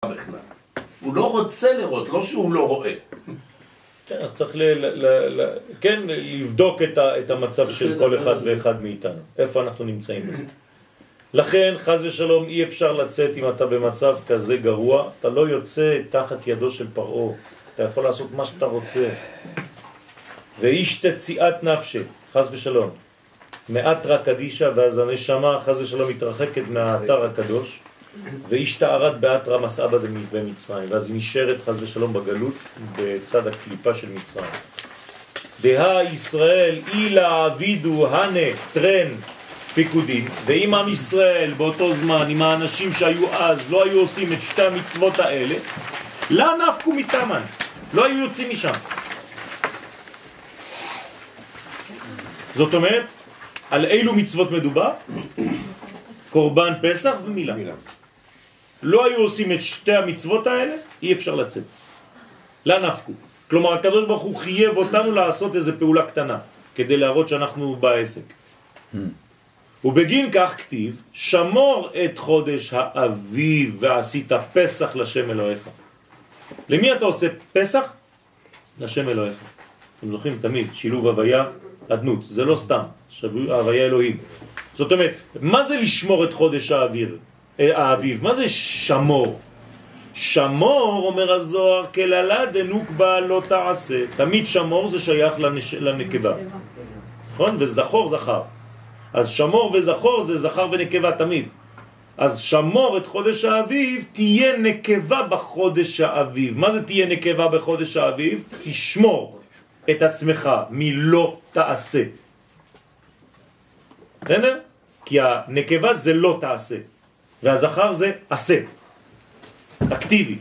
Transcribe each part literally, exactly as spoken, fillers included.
בכלל. הוא לא רוצה לראות, לא שהוא לא רואה. כן, אז צריך ל, ל, ל, כן, לבדוק את, ה, את המצב של כל אחד ואחד מאיתנו. איפה אנחנו נמצאים בזה. לכן, חז ושלום, אי אפשר לצאת אם אתה במצב כזה גרוע. אתה לא יוצא תחת ידו של פרעה. אתה יכול לעשות מה שאתה רוצה. ואיש תציאת נפשי, חז ושלום. מאתרא קדישה, ואז הנשמה, חז ושלום, מתרחקת מהאתר הקדוש. ואיש תארת באתרא מסעבא במצרים, ואז היא נשארת חז ושלום בגלות בצד הקליפה של מצרים. דה ישראל אילה עבידו הנה טרן פיקודים, ואם עם ישראל באותו זמן, עם האנשים שהיו אז, לא היו עושים את שתי המצוות האלה, לא נפקו מתאמן, לא היו יוצאים משם. זאת אומרת, על אילו מצוות מדובר? קורבן פסח ומילה. לא היו עושים את שתי המצוות האלה, אי אפשר לצאת. לא נפקו. כלומר, הקדוש ברוך הוא חייב אותנו לעשות איזו פעולה קטנה, כדי להראות שאנחנו בעסק. ובגין כך כתיב, שמור את חודש האביב ועשית פסח לשם אלוהיך. למי אתה עושה פסח? לשם אלוהיך. אתם זוכרים תמיד, שילוב הוויה, אדנות. זה לא סתם, הוויה אלוהים. זאת אומרת, מה זה לשמור את חודש האוויר? האביב, מה זה שמור? שמור, אומר הזוהר, כללה דנוקבה לא תעשה. תמיד שמור זה שייך לנש... לנקבה. נכון? וזכור זכר. אז שמור וזכור זה זכר ונקבה תמיד. אז שמור את חודש האביב, תהיה נקבה בחודש האביב. מה זה תהיה נקבה בחודש האביב? תשמור את עצמך מלא תעשה. בסדר? כי הנקבה זה לא תעשה. והזכר זה עשה, אקטיבי.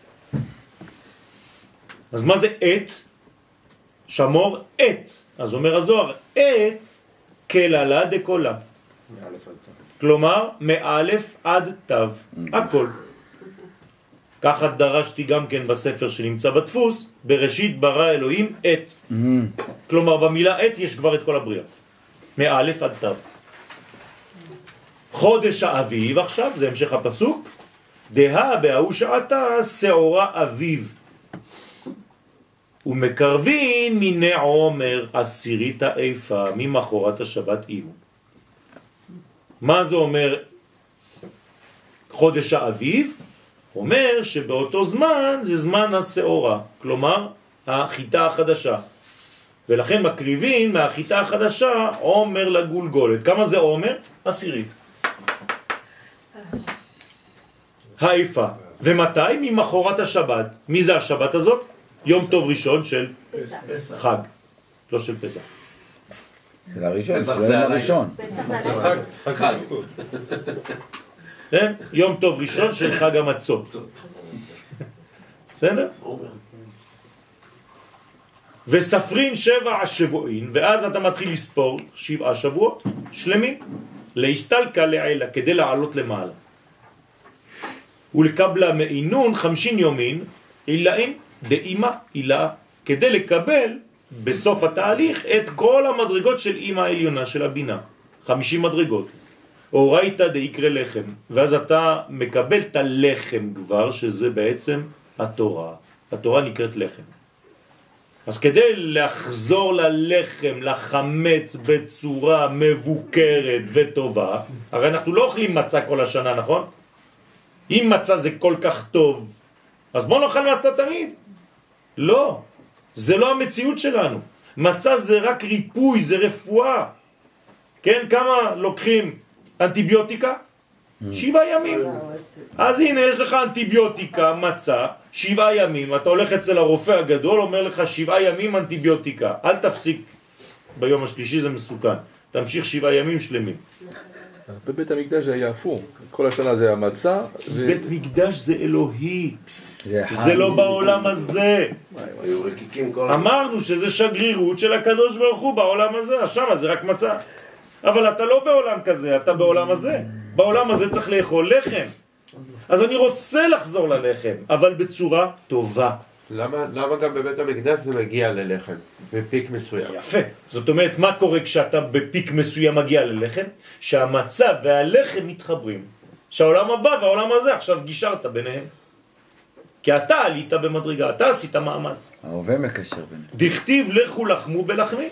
אז מה זה את? שמור את. אז אומר הזוהר, את כללה דקולה. כלומר, מאלף עד תו, הכל. ככה דרשתי גם כן בספר שנמצא בדפוס, בראשית ברא אלוהים את. כלומר, במילה את יש כבר את כל הבריאה. מאלף עד תו. חודש האביב עכשיו, זה המשך הפסוק, דה בהוא שעתה שעורה אביב, ומקרבין מיני עומר עשירית האיפה ממחרת השבת איהו. מה זה אומר חודש האביב? אומר שבאותו זמן זה זמן השעורה, כלומר החיטה החדשה, ולכן מקריבין מהחיטה החדשה עומר לגולגולת. כמה זה עומר? עשירית. האיפה. ומתי? ממחרת השבת. מי זה השבת הזאת? יום טוב ראשון של פסח. חג, לא של פסח. זה הראשון, זה הראשון. פסח זה הראשון. חג. כן? יום טוב ראשון של חג המצות. בסדר? וספרין שבע השבועין, ואז אתה מתחיל לספור שבעה שבועות שלמים, להסתלקה לעילה, כדי לעלות למעלה. ולקבלה מעינון חמשין יומין, אילאים דאימא אילה, כדי לקבל בסוף התהליך את כל המדרגות של אימא העליונה, של הבינה. חמישים מדרגות. או ראית דיקרא לחם, ואז אתה מקבל את הלחם כבר, שזה בעצם התורה. התורה נקראת לחם. אז כדי לחזור ללחם, לחמץ בצורה מבוקרת וטובה, הרי אנחנו לא אוכלים מצה כל השנה, נכון? אם מצה זה כל כך טוב, אז בוא נאכל מצה תמיד. לא, זה לא המציאות שלנו. מצה זה רק ריפוי, זה רפואה. כן, כמה לוקחים אנטיביוטיקה? שבעה ימים. אז הנה יש לך אנטיביוטיקה, מצה, שבעה ימים. אתה הולך אצל הרופא הגדול, אומר לך שבעה ימים אנטיביוטיקה. אל תפסיק ביום השלישי, זה מסוכן. תמשיך שבעה ימים שלמים. בבית המקדש זה היה הפוך. כל השנה זה המצה. בית מקדש זה אלוהי. זה לא בעולם הזה. אמרנו שזה שגרירות של הקדוש ברוך הוא בעולם הזה. שם זה רק מצה. אבל אתה לא בעולם כזה, אתה בעולם הזה. בעולם הזה צריך לאכול לחם. אז אני רוצה לחזור ללחם, אבל בצורה טובה. למה, למה גם בבית המקדש זה מגיע ללחם, בפיק מסוים? יפה. זאת אומרת, מה קורה כשאתה בפיק מסוים מגיע ללחם? שהמצה והלחם מתחברים. שהעולם הבא והעולם הזה עכשיו גישרת ביניהם. כי אתה עלית במדרגה, אתה עשית מאמץ. ההווה מקשר ביניהם. דכתיב לכו לחמו בלחמי.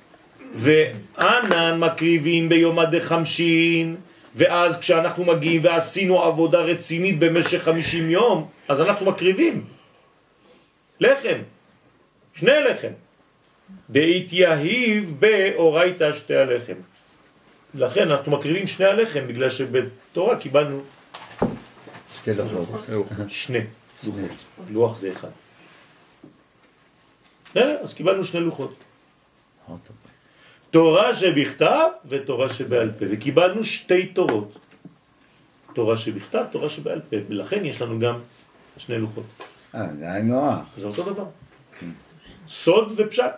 וענן מקריבים ביום הדחמשין, ואז כשאנחנו מגיעים ועשינו עבודה רצינית במשך חמישים יום, אז אנחנו מקריבים לחם, שני לחם. דהתייהיב באורייתא שתי הלחם. לכן אנחנו מקריבים שני הלחם, בגלל שבתורה קיבלנו שתי לוחות. שני לוחות. לוח זה אחד. אז קיבלנו שני לוחות. תורה שבכתב ותורה שבעל פה, וקיבלנו שתי תורות, תורה שבכתב, תורה שבעל פה, ולכן יש לנו גם שני לוחות. אה, זה היה נוח. זה אותו דבר. סוד ופשט.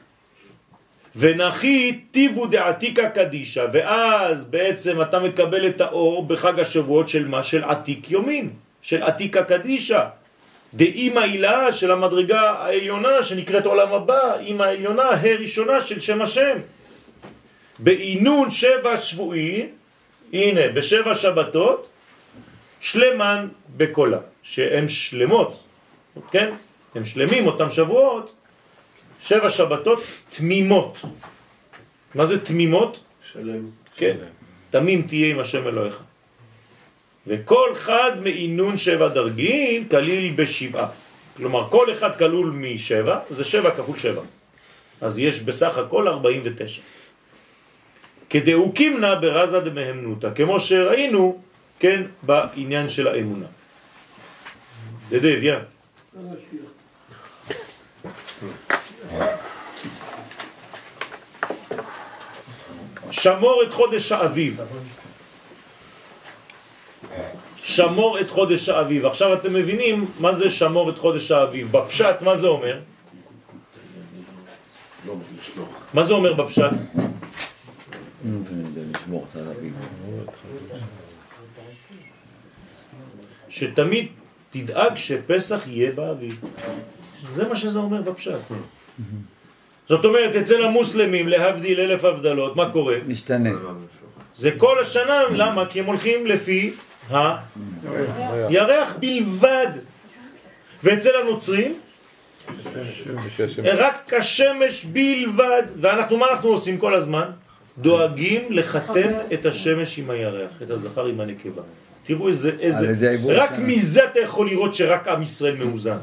ונחי טיבו דעתיקה קדישה, ואז בעצם אתה מקבל את האור בחג השבועות של מה? של עתיק יומין, של עתיקה קדישה. דאימא הילה של המדרגה העליונה שנקראת עולם הבא, אימא העליונה, הראשונה של שם השם. בעינון שבע שבועי, הנה, בשבע שבתות, שלמן בקולה, שהן שלמות, כן? הם שלמים אותם שבועות, שבע שבתות תמימות. מה זה תמימות? שלם. כן, תמים תהיה עם השם אלוהיך. וכל חד מעינון שבע דרגין כליל בשבעה. כלומר, כל אחד כלול משבע, זה שבע כפול שבע. אז יש בסך הכל ארבעים ותשע. כדאוקים נא ברזה דמהמנותא, כמו שראינו, כן, בעניין של האמונה. דדי, ביה. שמור את חודש האביב. שמור את חודש האביב. עכשיו אתם מבינים מה זה שמור את חודש האביב. בפשט, מה זה אומר? מה זה אומר בפשט? לשמור את האביב. שתמיד תדאג שפסח יהיה באביב. זה מה שזה אומר בפשט. זאת אומרת, אצל המוסלמים להבדיל אלף הבדלות, מה קורה? משתנה. זה כל השנה, למה? כי הם הולכים לפי הירח בלבד. ואצל הנוצרים רק השמש בלבד. ואנחנו, מה אנחנו עושים כל הזמן? דואגים לחתן את השמש עם הירח, את הזכר עם הנקבה. תראו איזה, איזה, רק מזה אתה יכול לראות שרק עם ישראל מאוזן.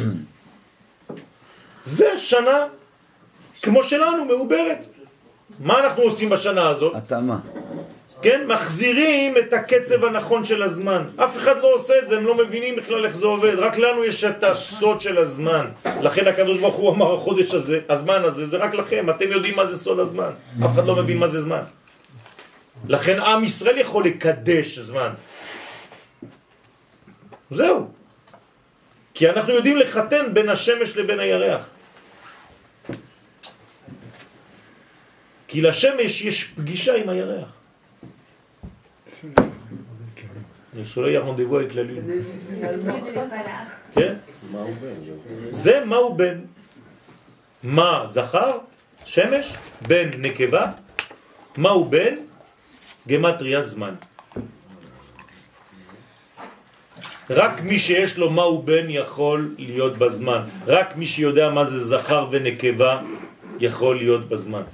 זה שנה כמו שלנו, מעוברת. מה אנחנו עושים בשנה הזאת? התאמה. כן, מחזירים את הקצב הנכון של הזמן. אף אחד לא עושה את זה, הם לא מבינים בכלל איך זה עובד. רק לנו יש את הסוד של הזמן. לכן הקדוש ברוך הוא אמר, החודש הזה, הזמן הזה, זה רק לכם. אתם יודעים מה זה סוד הזמן. אף אחד לא מבין מה זה זמן. לכן עם ישראל יכול לקדש זמן. זהו. כי אנחנו יודעים לחתן בין השמש לבין הירח. כי לשמש יש פגישה עם הירח. נשאולי הרנדבו הכללי. כן? זה מה הוא בן. מה זכר? שמש? בן נקבה? מה הוא בן? גמטריה זמן. רק מי שיש לו מה הוא בן יכול להיות בזמן. רק מי שיודע מה זה זכר ונקבה יכול להיות בזמן.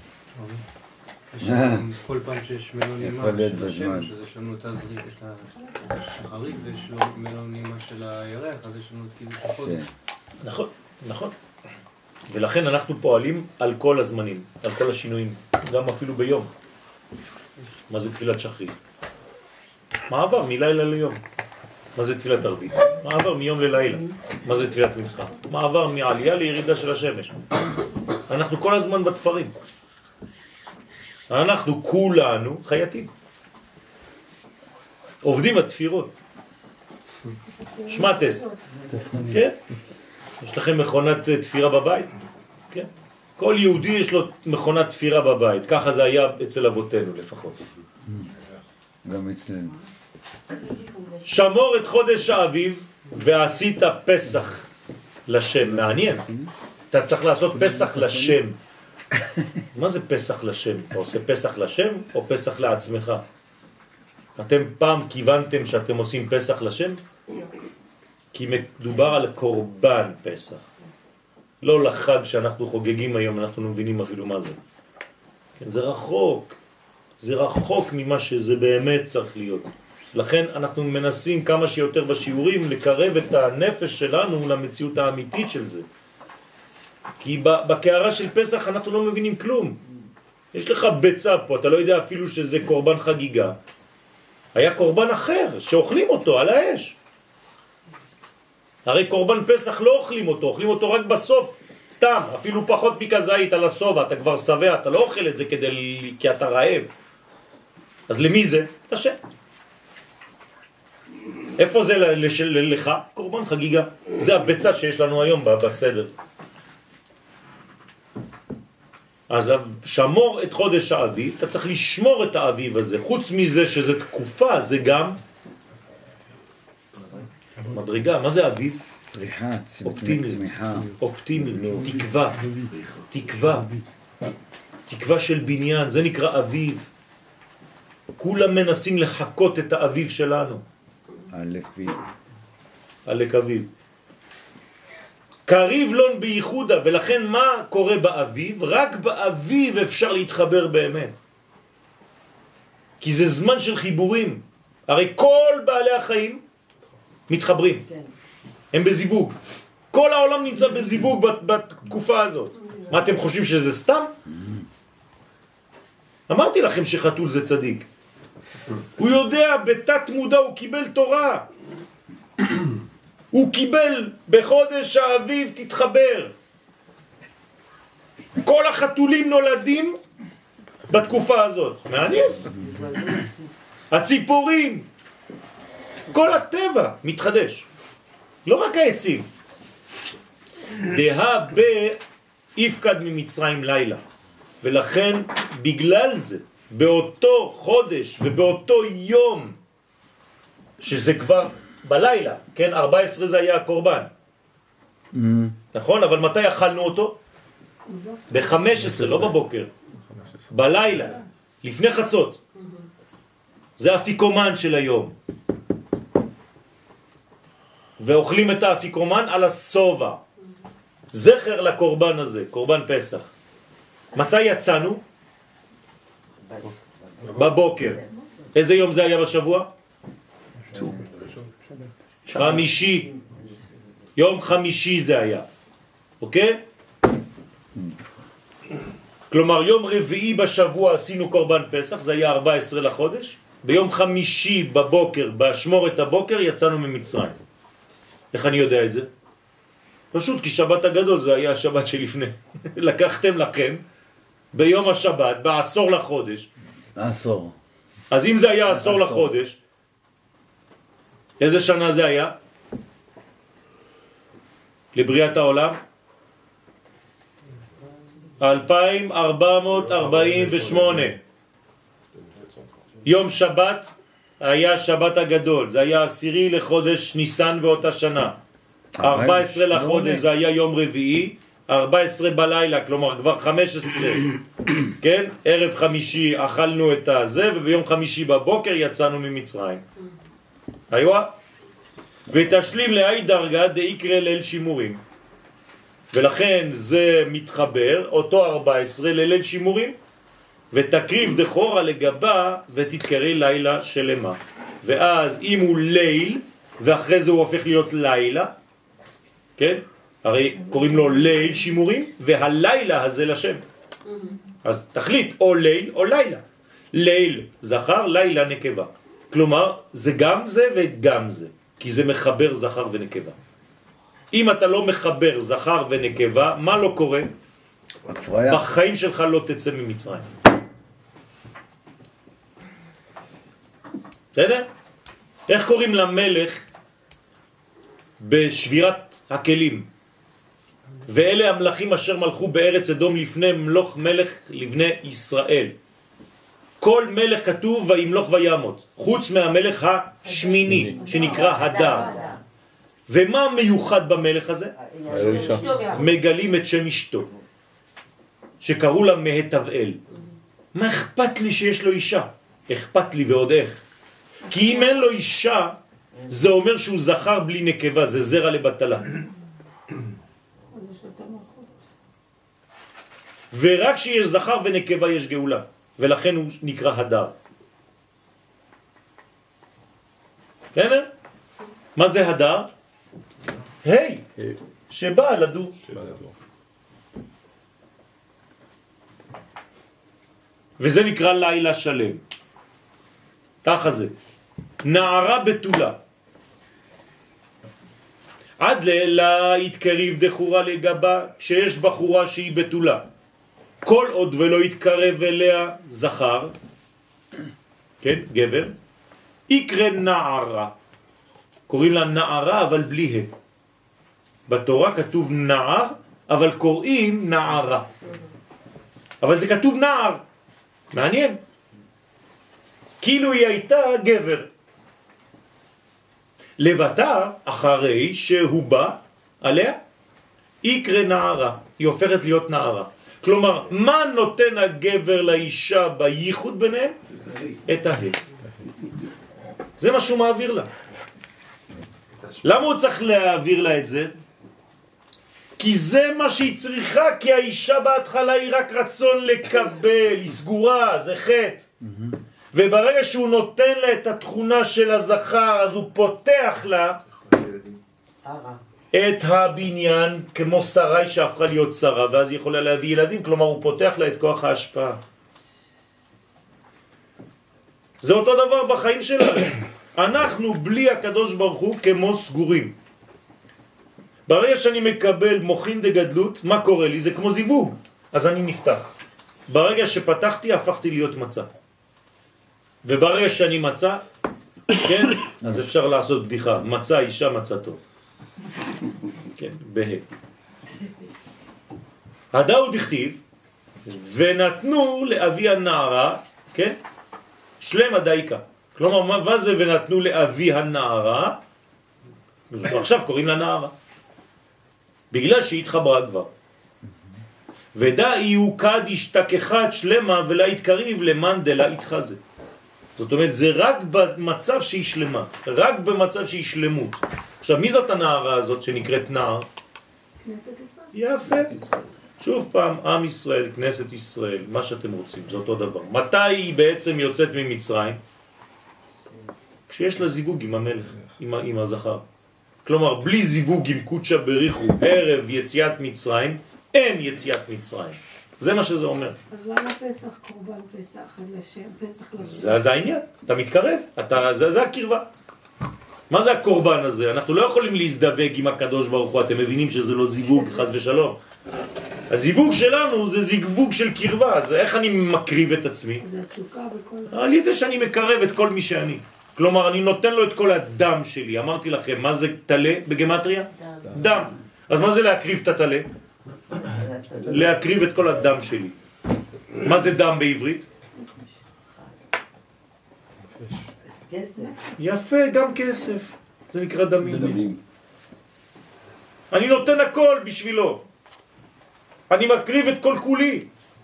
כל פעם שיש מלונימה של השמש, אז יש לנו את השחרית ויש לנו מלונימה של הירח, אז יש לנו את כאילו החודש. נכון, נכון. ולכן אנחנו פועלים על כל הזמנים, על כל השינויים, גם אפילו ביום. מה זה תפילת שחרית? מעבר מלילה ליום. מה זה תפילת ערבית? מעבר מיום ללילה. מה זה תפילת מנחה? מעבר מעלייה לירידה של השמש. אנחנו כל הזמן בתפרים. אנחנו כולנו חייטים. עובדים בתפירות. שמטס. כן? יש לכם מכונת תפירה בבית? כן? כל יהודי יש לו מכונת תפירה בבית. ככה זה היה אצל אבותינו לפחות. גם אצלנו. שמור את חודש האביב ועשית פסח לשם. מעניין. אתה צריך לעשות פסח לשם. מה זה פסח לשם? אתה עושה פסח לשם או פסח לעצמך? אתם פעם כיוונתם שאתם עושים פסח לשם? כי מדובר על קורבן פסח. לא לחג שאנחנו חוגגים היום, אנחנו לא מבינים אפילו מה זה. כן, זה רחוק. זה רחוק ממה שזה באמת צריך להיות. לכן אנחנו מנסים כמה שיותר בשיעורים לקרב את הנפש שלנו למציאות האמיתית של זה. כי בקערה של פסח אנחנו לא מבינים כלום. יש לך ביצה פה, אתה לא יודע אפילו שזה קורבן חגיגה. היה קורבן אחר שאוכלים אותו על האש. הרי קורבן פסח לא אוכלים אותו, אוכלים אותו רק בסוף. סתם, אפילו פחות מכזית על הסובה, אתה כבר שבע, אתה לא אוכל את זה כדי, כי אתה רעב. אז למי זה? לשם. איפה זה לך? קורבן חגיגה. זה הביצה שיש לנו היום בסדר. אז שמור את חודש האביב, אתה צריך לשמור את האביב הזה. חוץ מזה שזה תקופה, זה גם מדרגה. מה זה אביב? פריחה, צמיחה, אופטימיות, תקווה, תקווה, תקווה של בניין, זה נקרא אביב. כולם מנסים לחכות את האביב שלנו. אלף בי. אלף אביב. קריב לון בייחודה, ולכן מה קורה באביב? רק באביב אפשר להתחבר באמת. כי זה זמן של חיבורים. הרי כל בעלי החיים מתחברים. הם בזיווג. כל העולם נמצא בזיווג בתקופה הזאת. מה אתם חושבים שזה סתם? אמרתי לכם שחתול זה צדיק. הוא יודע, בתת מודע הוא קיבל תורה. הוא קיבל בחודש האביב תתחבר. כל החתולים נולדים בתקופה הזאת. מעניין. הציפורים, כל הטבע מתחדש. לא רק העצים. דה ביפקד ממצרים לילה. ולכן בגלל זה, באותו חודש ובאותו יום, שזה כבר בלילה, כן? ארבע עשרה זה היה הקורבן. Mm. נכון? אבל מתי אכלנו אותו? ב-חמש עשרה, לא בבוקר. בלילה, לפני חצות. זה אפיקומן של היום. ואוכלים את האפיקומן על הסובה. זכר לקורבן הזה, קורבן פסח. מתי יצאנו? בבוקר. איזה יום זה היה בשבוע? חמישי. יום חמישי זה היה. אוקיי? כלומר, יום רביעי בשבוע עשינו קורבן פסח, זה היה ארבע עשרה לחודש. ביום חמישי בבוקר, בשמורת הבוקר, יצאנו ממצרים. איך אני יודע את זה? פשוט כי שבת הגדול זה היה השבת שלפני. לקחתם לכם ביום השבת, בעשור לחודש. עשור. אז אם זה היה עשור לחודש, איזה שנה זה היה? לבריאת העולם? אלפיים ארבע מאות ארבעים ושמונה. יום שבת היה שבת הגדול, זה היה עשירי לחודש ניסן באותה שנה. ארבע עשרה לחודש זה היה יום רביעי, ארבע עשרה בלילה, כלומר כבר חמש עשרה, כן? ערב חמישי אכלנו את הזה, וביום חמישי בבוקר יצאנו ממצרים. היוה? ותשלים להי דרגה דאיקרא ליל שימורים. ולכן זה מתחבר, אותו ארבע עשרה לליל שימורים, ותקריב דחורה לגבה ותתקרא לילה שלמה. ואז אם הוא ליל, ואחרי זה הוא הופך להיות לילה, כן? הרי קוראים לו ליל שימורים, והלילה הזה לשם. אז תחליט או ליל או לילה. ליל זכר, לילה נקבה. כלומר, זה גם זה וגם זה, כי זה מחבר זכר ונקבה. אם אתה לא מחבר זכר ונקבה, מה לא קורה? הפריה. בחיים שלך לא תצא ממצרים. בסדר? איך קוראים למלך בשבירת הכלים? ואלה המלכים אשר מלכו בארץ אדום לפני מלוך מלך לבני ישראל. כל מלך כתוב וימלוך וימות, חוץ מהמלך השמיני שנקרא הדר. ומה מיוחד במלך הזה? מגלים את שם אשתו, שקראו לה מהתבאל. מה אכפת לי שיש לו אישה? אכפת לי ועוד איך. כי אם אין לו אישה, זה אומר שהוא זכר בלי נקבה, זה זרע לבטלה. ורק שיש זכר ונקבה יש גאולה, ולכן הוא נקרא הדר. כן? מה זה הדר? היי, שבא לדור. וזה נקרא לילה שלם. ככה זה. נערה בתולה. עד לילה יתקריב דחורה לגבה, כשיש בחורה שהיא בתולה. כל עוד ולא יתקרב אליה זכר, כן, גבר, יקרא נערה. קוראים לה נערה אבל בלי ה. בתורה כתוב נער, אבל קוראים נערה. אבל זה כתוב נער. מעניין. כאילו היא הייתה גבר. לבטר, אחרי שהוא בא עליה, יקרא נערה. היא הופכת להיות נערה. כלומר, מה נותן הגבר לאישה בייחוד ביניהם? את ההי. זה מה שהוא מעביר לה. למה הוא צריך להעביר לה את זה? כי זה מה שהיא צריכה, כי האישה בהתחלה היא רק רצון לקבל, היא סגורה, זה חטא. וברגע שהוא נותן לה את התכונה של הזכר, אז הוא פותח לה את הבניין כמו שרי שהפכה להיות שרה, ואז היא יכולה להביא ילדים, כלומר הוא פותח לה את כוח ההשפעה. זה אותו דבר בחיים שלנו. אנחנו בלי הקדוש ברוך הוא כמו סגורים. ברגע שאני מקבל מוחין דגדלות, מה קורה לי? זה כמו זיווג. אז אני נפתח. ברגע שפתחתי, הפכתי להיות מצא. וברגע שאני מצא, כן, אז אפשר לעשות בדיחה. מצא אישה, מצא טוב. כן, בה. הדאו דכתיב, ונתנו לאבי הנערה, כן, שלם הדייקה. כלומר, מה זה ונתנו לאבי הנערה? עכשיו קוראים לה נערה. בגלל שהיא התחברה כבר. ודאי הוא קד השתכחת שלמה ולה התקריב למען דלה התחזה. זאת אומרת, זה רק במצב שהיא שלמה, רק במצב שהיא שלמות. עכשיו, מי זאת הנערה הזאת שנקראת נער? כנסת ישראל. יפה. שוב פעם, עם ישראל, כנסת ישראל, מה שאתם רוצים, זה אותו דבר. מתי היא בעצם יוצאת ממצרים? כשיש לה זיווג עם המלך, עם, עם הזכר. כלומר, בלי זיווג עם קודשה בריחו, ערב יציאת מצרים, אין יציאת מצרים. זה מה שזה אומר. אז למה פסח, קורבן פסח, לשם, פסח לשם? זה, זה העניין, אתה מתקרב, אתה, זה, זה הקרבה. מה זה הקורבן הזה? אנחנו לא יכולים להזדווג עם הקדוש ברוך הוא, אתם מבינים שזה לא זיווג, חס ושלום. הזיווג שלנו זה זיווג של קרבה, אז איך אני מקריב את עצמי? זה התשוקה וכל... על ידי שאני מקרב את כל מי שאני. כלומר, אני נותן לו את כל הדם שלי. אמרתי לכם, מה זה תלה בגמטריה? דם. אז מה זה להקריב את התלה? להקריב את כל הדם שלי. מה זה דם בעברית? יפה, גם כסף. זה נקרא דמים. אני נותן הכל בשבילו. אני מקריב את כל כולי.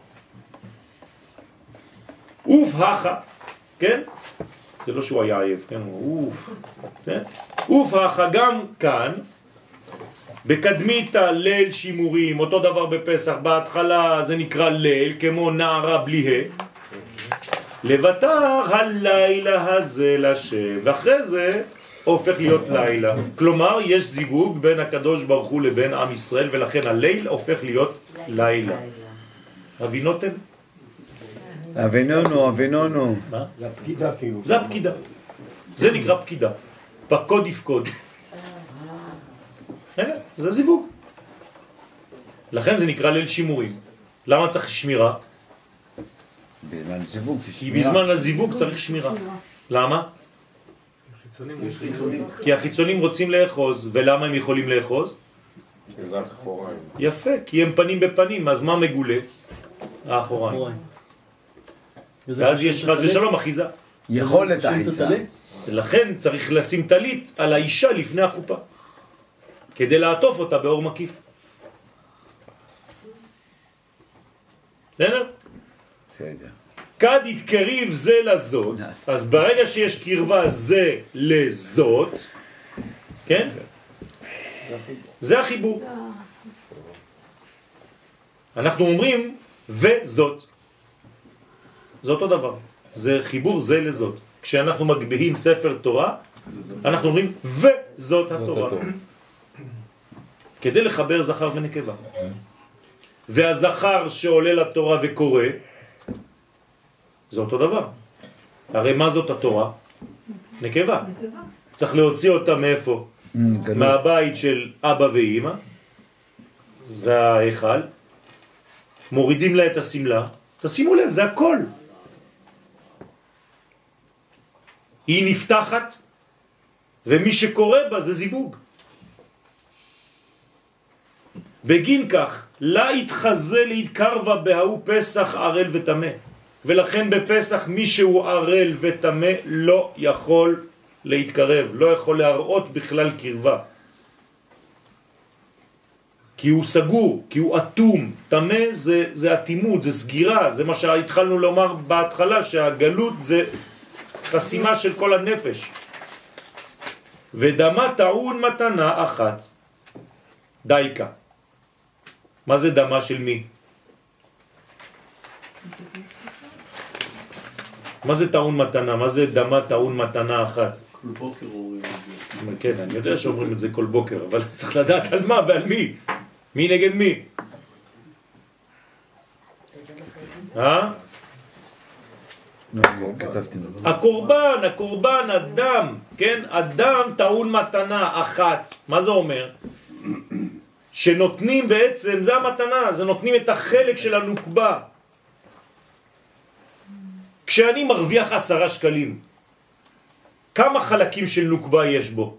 אוף הכה, כן? זה לא שהוא היה עייף, כן? אוף, כן? אוף הכה גם כאן, בקדמית ליל שימורים, אותו דבר בפסח, בהתחלה זה נקרא ליל, כמו נערה בלי ה. לבטר הלילה הזה לשם, ואחרי זה הופך להיות לילה. כלומר, יש זיווג בין הקדוש ברוך הוא לבין עם ישראל, ולכן הליל הופך להיות לילה. הבינותם? אבינונו, אבינונו. מה? זה הפקידה כאילו. זה הפקידה. זה נקרא פקידה. פקוד יפקוד. הנה, זה זיווג. לכן זה נקרא ליל שימורים. למה צריך שמירה? בזמן זיווג זה כי שמירה. בזמן הזיווג צריך שמירה. למה? כי החיצונים רוצים לאחוז, ולמה הם יכולים לאחוז? יפה, כי הם פנים בפנים, אז מה מגולה? האחוריים. ואז יש חס ושלום אחיזה. יכולת האחיזה. לכן צריך לשים טלית על האישה לפני החופה, כדי לעטוף אותה באור מקיף. בסדר? בסדר. כד יתקריב זה לזאת, אז ברגע שיש קרבה זה לזאת, כן? זה החיבור. אנחנו אומרים וזאת. זה אותו דבר. זה חיבור זה לזאת. כשאנחנו מגביהים ספר תורה, אנחנו אומרים וזאת התורה. כדי לחבר זכר ונקבה. והזכר שעולה לתורה וקורא, זה אותו דבר. הרי מה זאת התורה? נקבה. צריך להוציא אותה מאיפה? מהבית של אבא ואמא. זה ההיכל. מורידים לה את הסמלה. תשימו לב, זה הכל. היא נפתחת, ומי שקורא בה זה זיווג. בגין כך, לה יתחזה להתקרבה בהוא פסח ערל ותמה. ולכן בפסח מי שהוא ערל ותמה לא יכול להתקרב, לא יכול להראות בכלל קרבה. כי הוא סגור, כי הוא אטום. תמה זה, זה אטימות, זה סגירה, זה מה שהתחלנו לומר בהתחלה, שהגלות זה חסימה של כל הנפש. ודמה טעון מתנה אחת. דייקה. מה זה דמה של מי? מה זה טעון מתנה? מה זה דמה טעון מתנה אחת? כל בוקר אומרים את זה. כן, אני יודע שאומרים את זה כל בוקר, אבל צריך לדעת על מה ועל מי. מי נגד מי? אה? הקורבן, הקורבן, אדם, כן? אדם טעון מתנה אחת. מה זה אומר? שנותנים בעצם, זה המתנה, זה נותנים את החלק של הנוקבה. כשאני מרוויח עשרה שקלים, כמה חלקים של נוקבה יש בו?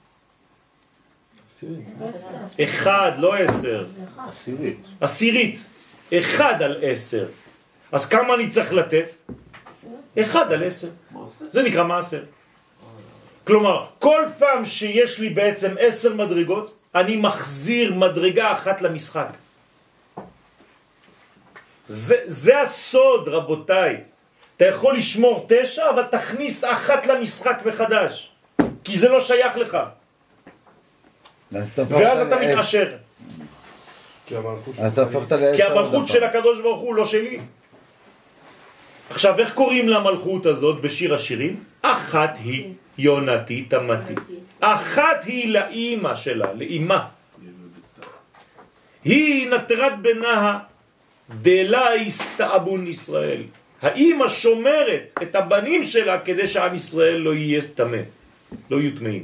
אחד, לא עשר. עשירית. עשירית. אחד על עשר. אז כמה אני צריך לתת? אחד על עשר. זה נקרא מעשר. כלומר, כל פעם שיש לי בעצם עשר מדרגות, אני מחזיר מדרגה אחת למשחק. זה, זה הסוד, רבותיי. אתה יכול לשמור תשע, אבל תכניס אחת למשחק מחדש. כי זה לא שייך לך. ואז אתה מתעשר. אז הפכת לעשר. כי המלכות של הקדוש ברוך הוא לא שלי. עכשיו, איך קוראים למלכות הזאת בשיר השירים? אחת היא יונתי תמתי. אחת היא לאמא שלה, לאמא. היא נטרת בנה דלה הסתאבון ישראל. האמא שומרת את הבנים שלה כדי שעם ישראל לא יהיה תמה, לא יהיו טמאים.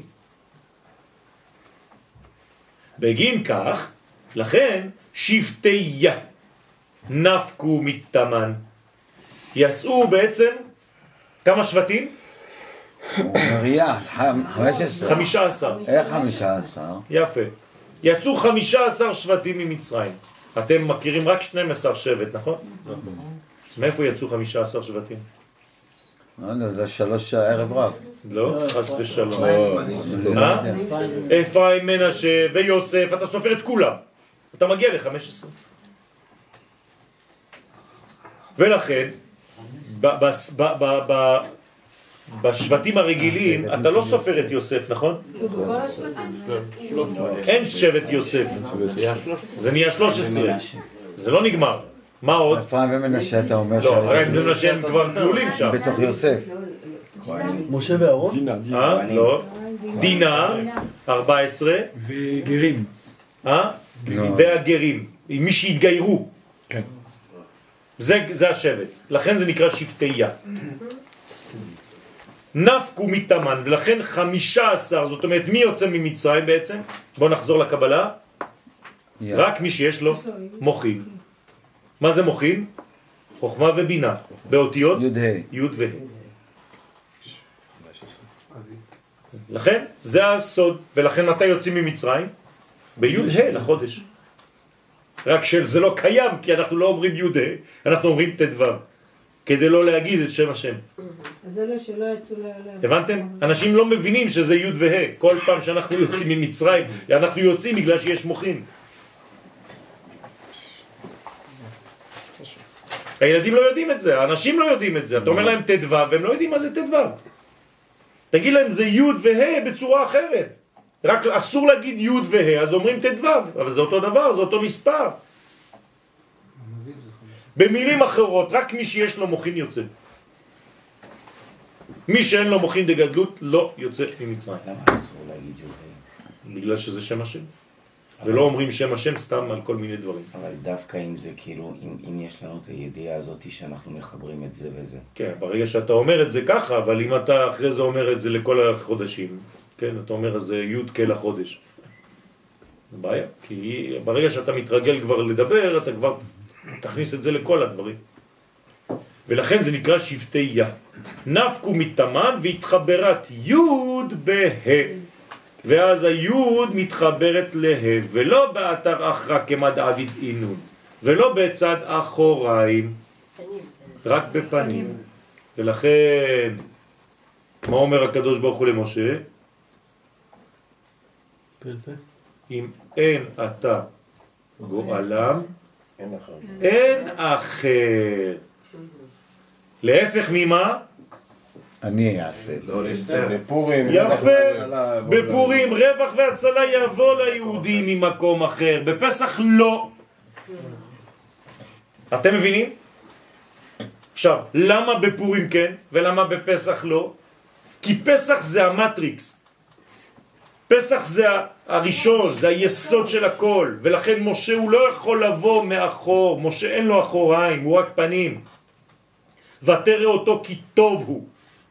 בגין כך, לכן שבטי נפקו מתמן. יצאו בעצם כמה שבטים? ראייה, חמש עשרה. חמישה עשר. איך חמישה עשר? יפה. יצאו חמישה עשר שבטים ממצרים. אתם מכירים רק שנים עשר שבט, נכון? מאיפה יצאו חמישה עשר שבטים? לא יודע, זה שלוש ערב רב. לא, חס ושלום. אה? אפרים, מנשה ויוסף, אתה סופר את כולם. אתה מגיע ל-חמש עשרה. ולכן, בשבטים הרגילים, אתה לא סופר את יוסף, נכון? אין שבט יוסף. זה נהיה שלוש עשרה. זה לא נגמר. מה עוד? אפרים ומנשה, אתה אומר ש... לא, אפרים ומנשה הם כבר כלולים שם. בתוך יוסף. משה ואהרון? אה? לא. דינה, ארבע עשרה. וגרים. אה? והגרים. מי שהתגיירו. כן. זה, זה השבט. לכן זה נקרא שבטיה. נפקו מתמן, ולכן חמישה עשר, זאת אומרת, מי יוצא ממצרים בעצם? בואו נחזור לקבלה. רק מי שיש לו מוחים. מה זה מוחים? חוכמה ובינה. באותיות? י' וה'. לכן, זה הסוד. ולכן מתי יוצאים ממצרים? בי' ה' לחודש. רק שזה לא קיים, כי אנחנו לא אומרים י' ה', אנחנו אומרים ת' ו'. כדי לא להגיד את שם השם. אז אלה שלא יצאו ל... הבנתם? אנשים לא מבינים שזה י' וה'. כל פעם שאנחנו יוצאים ממצרים, אנחנו יוצאים בגלל שיש מוחים. הילדים לא יודעים את זה, האנשים לא יודעים את זה. אתה אומר להם תדו, והם לא יודעים מה זה תדו. תגיד להם זה י' וה' בצורה אחרת. רק אסור להגיד י' וה', אז אומרים תדו, אבל זה אותו דבר, זה אותו מספר. במילים אחרות, רק מי שיש לו מוחין יוצא. מי שאין לו מוחין דגדלות לא יוצא ממצרים. למה אסור להגיד י' בגלל שזה שם השם. ולא אומרים שם השם סתם על כל מיני דברים. אבל דווקא אם זה כאילו, אם, אם יש לנו את הידיעה הזאת שאנחנו מחברים את זה וזה. כן, ברגע שאתה אומר את זה ככה, אבל אם אתה אחרי זה אומר את זה לכל החודשים, כן, אתה אומר אז זה י' כל החודש. זה בעיה, כי ברגע שאתה מתרגל כבר לדבר, אתה כבר תכניס את זה לכל הדברים. ולכן זה נקרא שבטי יה. נפקו מתמן והתחברת י' בה'. ואז היוד מתחברת לה, ולא באתר אחרא כמה דאביד אינון, ולא בצד אחוריים, רק בפנים. ולכן, מה אומר הקדוש ברוך הוא למשה? אם אין אתה גואלם, אין אחר. להפך ממה? אני אעשה. בפורים. יפה, בפורים רווח והצלה יבוא ליהודים ממקום אחר, בפסח לא. אתם מבינים? עכשיו, למה בפורים כן ולמה בפסח לא? כי פסח זה המטריקס. פסח זה הראשון, זה היסוד של הכל, ולכן משה הוא לא יכול לבוא מאחור, משה אין לו אחוריים, הוא רק פנים. ותראה אותו כי טוב הוא.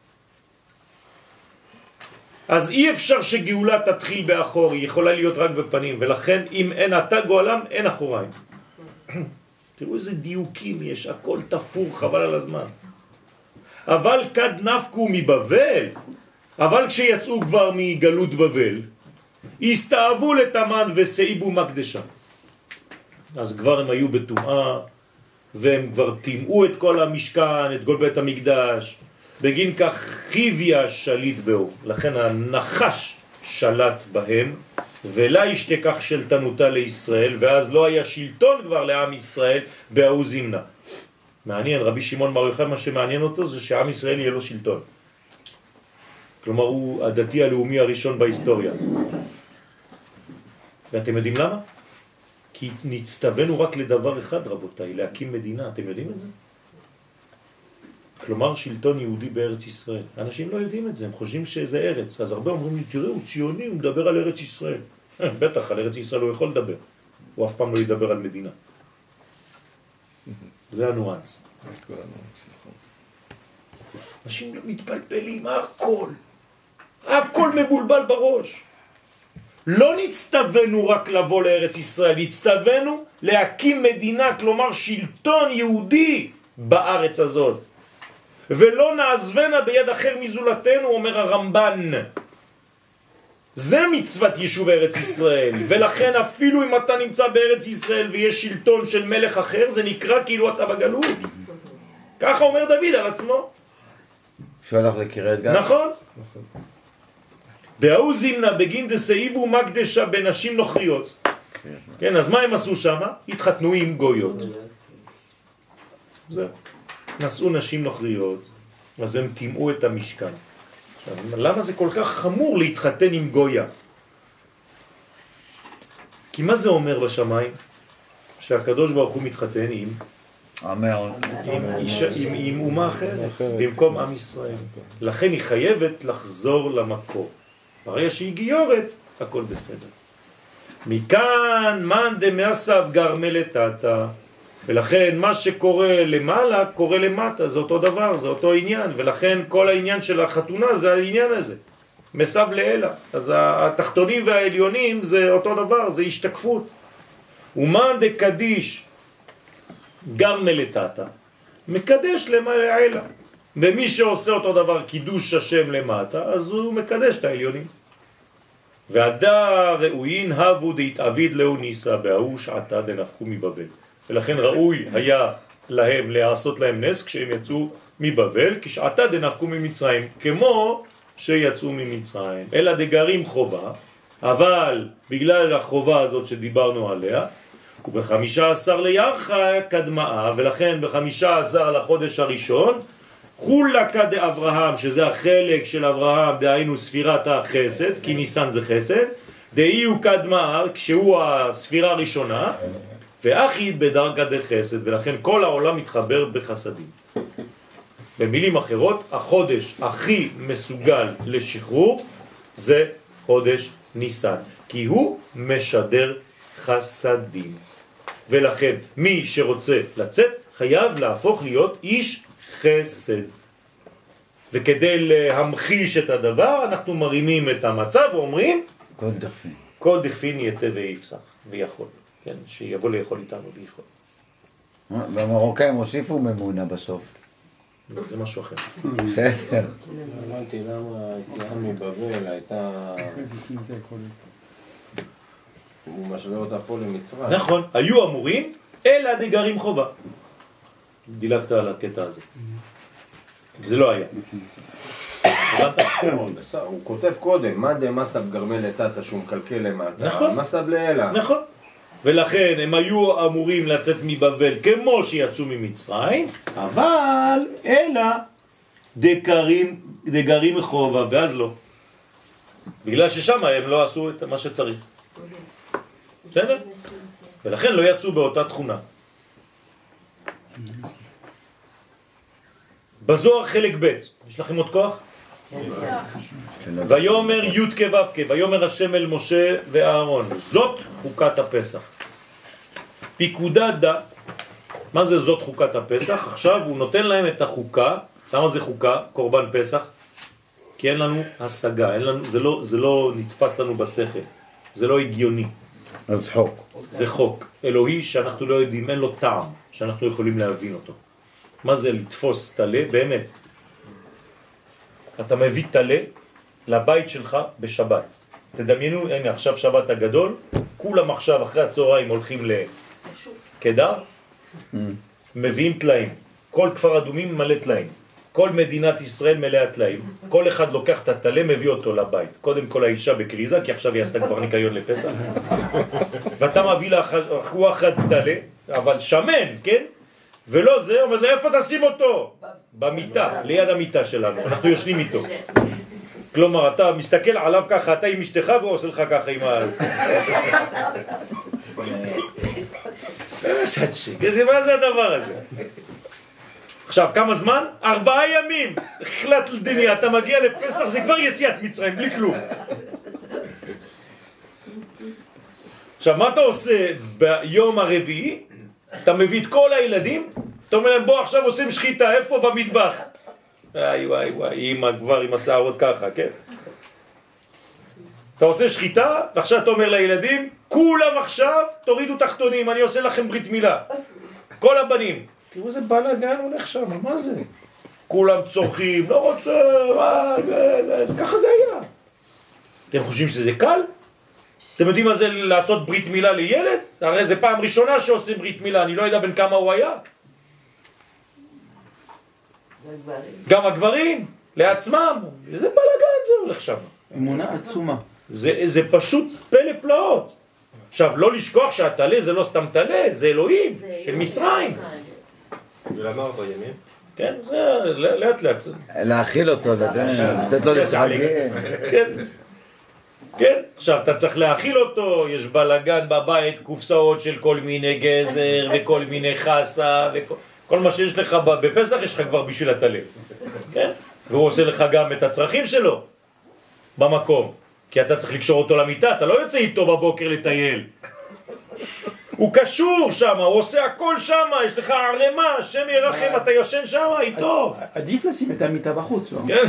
אז אי אפשר שגאולה תתחיל באחור, היא יכולה להיות רק בפנים, ולכן אם אין אתה גואלם, אין אחוריים. תראו איזה דיוקים יש, הכל תפור, חבל על הזמן. אבל כד נפקו מבבל, אבל כשיצאו כבר מגלות בבל, הסתאבו לתמן וסעיבו מקדשה. אז כבר הם היו בטומאה, והם כבר טימאו את כל המשכן, את כל בית המקדש, בגין כך חיביה שליט בו, לכן הנחש שלט בהם, ולה ישתכח שלטנותה לישראל, ואז לא היה שלטון כבר לעם ישראל באו זימנה. מעניין, רבי שמעון בר יוחאי, מה שמעניין אותו זה שעם ישראל יהיה לו שלטון. כלומר הוא הדתי הלאומי הראשון בהיסטוריה. ואתם יודעים למה? כי נצטווינו רק לדבר אחד רבותיי, להקים מדינה, אתם יודעים את זה? כלומר שלטון יהודי בארץ ישראל. אנשים לא יודעים את זה, הם חושבים שזה ארץ. אז הרבה אומרים לי, תראה, הוא ציוני, הוא מדבר על ארץ ישראל. בטח, על ארץ ישראל הוא יכול לדבר. הוא אף פעם לא ידבר על מדינה. זה הנואנס. אנשים מתפלפלים, הכל. הכל מבולבל בראש. לא נצטווינו רק לבוא לארץ ישראל, נצטווינו להקים מדינה, כלומר שלטון יהודי בארץ הזאת. ולא נעזבנה ביד אחר מזולתנו, אומר הרמב"ן. זה מצוות יישוב ארץ ישראל, ולכן אפילו אם אתה נמצא בארץ ישראל ויש שלטון של מלך אחר, זה נקרא כאילו אתה בגלות. ככה אומר דוד על עצמו. שהולך לקריית גת. נכון. באו זימנה בגין דסעיבו מקדשה בנשים נוכריות. כן, אז מה הם עשו שם? התחתנו עם גויות. זהו. נשאו נשים נוכריות, אז הם טימאו את המשכן. עכשיו, למה זה כל כך חמור להתחתן עם גויה? כי מה זה אומר בשמיים? שהקדוש ברוך הוא מתחתן עם עם, אישה, עם, עם אומה אחרת, במקום עם ישראל. לכן היא חייבת לחזור למקור. ברגע שהיא גיורת, הכל בסדר. מכאן מן דמאסף גרמלתתא, ולכן מה שקורה למעלה קורה למטה, זה אותו דבר, זה אותו עניין, ולכן כל העניין של החתונה זה העניין הזה, מסב לאלה. אז התחתונים והעליונים זה אותו דבר, זה השתקפות. ומן דקדיש גרמלתתא, מקדש למעלה. ומי שעושה אותו דבר קידוש השם למטה, אז הוא מקדש את העליונים. ועדה ראויין הבו דהתעביד לאו ניסה בהוא שעתה דנפקו מבבל. ולכן ראוי היה להם לעשות להם נס כשהם יצאו מבבל, כשעתה דנפקו ממצרים, כמו שיצאו ממצרים. אלא דגרים חובה, אבל בגלל החובה הזאת שדיברנו עליה, ובחמישה עשר לירחה קדמה, ולכן בחמישה עשר לחודש הראשון, חולקה דאברהם, שזה החלק של אברהם, דהיינו ספירת החסד, כי ניסן זה חסד, דהיו קדמה, כשהוא הספירה הראשונה, ואחיד בדרגה דחסד, ולכן כל העולם מתחבר בחסדים. במילים אחרות, החודש הכי מסוגל לשחרור זה חודש ניסן, כי הוא משדר חסדים. ולכן מי שרוצה לצאת חייב להפוך להיות איש חסד. וכדי להמחיש את הדבר אנחנו מרימים את המצב ואומרים כל דכפין. כל דכפין יתה ויפסח ויכול, כן? שיבוא לאכול איתנו ויכול. והמרוקאים הוסיפו ממונה בסוף. זה משהו אחר. בסדר. הבנתי למה היציאה מבבל הייתה... הוא משווה אותה פה למצרים. נכון, היו אמורים אלא דגרים חובה. דילגת על הקטע הזה. זה לא היה. הוא כותב קודם, מה דמסב גרמל לטאטה שהוא מקלקל למטה, נכון. מסב לאלה. נכון. ולכן הם היו אמורים לצאת מבבל כמו שיצאו ממצרים, אבל אלא דגרים, דגרים חובה, ואז לא. בגלל ששם הם לא עשו את מה שצריך. בסדר? ולכן לא יצאו באותה תכונה. בזוהר חלק ב', יש לכם עוד כוח? ויומר י' כו' כ', ויומר השם אל משה ואהרון, זאת חוקת הפסח. פיקודה דה, מה זה זאת חוקת הפסח? עכשיו הוא נותן להם את החוקה. למה זה חוקה? קורבן פסח? כי אין לנו השגה, אין לנו, זה לא, זה לא נתפס לנו בשכל, זה לא הגיוני. אז חוק. זה חוק אלוהי שאנחנו לא יודעים, אין לו טעם שאנחנו יכולים להבין אותו. מה זה לתפוס תלה? באמת. אתה מביא תלה לבית שלך בשבת. תדמיינו, הנה עכשיו שבת הגדול, כולם עכשיו אחרי הצהריים הולכים לקדר, מביאים תלאים. כל כפר אדומים מלא תלאים. כל מדינת ישראל מלאה תלאים. כל אחד לוקח את התלה, מביא אותו לבית. קודם כל האישה בקריזה, כי עכשיו היא עשתה כבר ניקיון לפסח. ואתה מביא לה הוא אחד תלה, אבל שמן, כן? ולא זה, אומר לה, איפה תשים אותו? במיטה, ליד המיטה שלנו. אנחנו יושנים איתו. כלומר, אתה מסתכל עליו ככה, אתה עם אשתך, והוא עושה לך ככה עם ה... מה זה הדבר הזה? עכשיו, כמה זמן? ארבעה ימים. החלט לדניה, אתה מגיע לפסח, זה כבר יציאת מצרים, בלי כלום. עכשיו, מה אתה עושה ביום הרביעי? אתה מביא את כל הילדים, אתה אומר להם, בוא עכשיו עושים שחיטה, איפה? במטבח. וואי וואי וואי, אמא כבר עם השערות ככה, כן? אתה עושה שחיטה, ועכשיו אתה אומר לילדים, כולם עכשיו תורידו תחתונים, אני עושה לכם ברית מילה. כל הבנים. תראו איזה בלגן הולך שם, מה זה? כולם צורכים, לא רוצה, מה, ככה זה היה. אתם חושבים שזה קל? אתם יודעים מה זה לעשות ברית מילה לילד? הרי זה פעם ראשונה שעושים ברית מילה, אני לא יודע בין כמה הוא היה. גם הגברים, לעצמם, איזה בלגן זה הולך שם. אמונה עצומה. זה, זה פשוט פלא פלאות. עכשיו, לא לשכוח שהתלה זה לא סתם תלה, זה אלוהים של מצרים. ולמה ארבע ימים? כן, זה לאט לאט. להאכיל אותו, לתת לו להתחגן. כן. כן, עכשיו אתה צריך להאכיל אותו, יש בלגן בבית, קופסאות של כל מיני גזר וכל מיני חסה וכל מה שיש לך בפסח יש לך כבר בשביל התלה. כן? והוא עושה לך גם את הצרכים שלו במקום, כי אתה צריך לקשור אותו למיטה, אתה לא יוצא איתו בבוקר לטייל. הוא קשור שם, הוא עושה הכל שם, יש לך ערמה, השם ירחם, אתה יושן שם, איתו. עדיף לשים את המיטה בחוץ, לא? כן,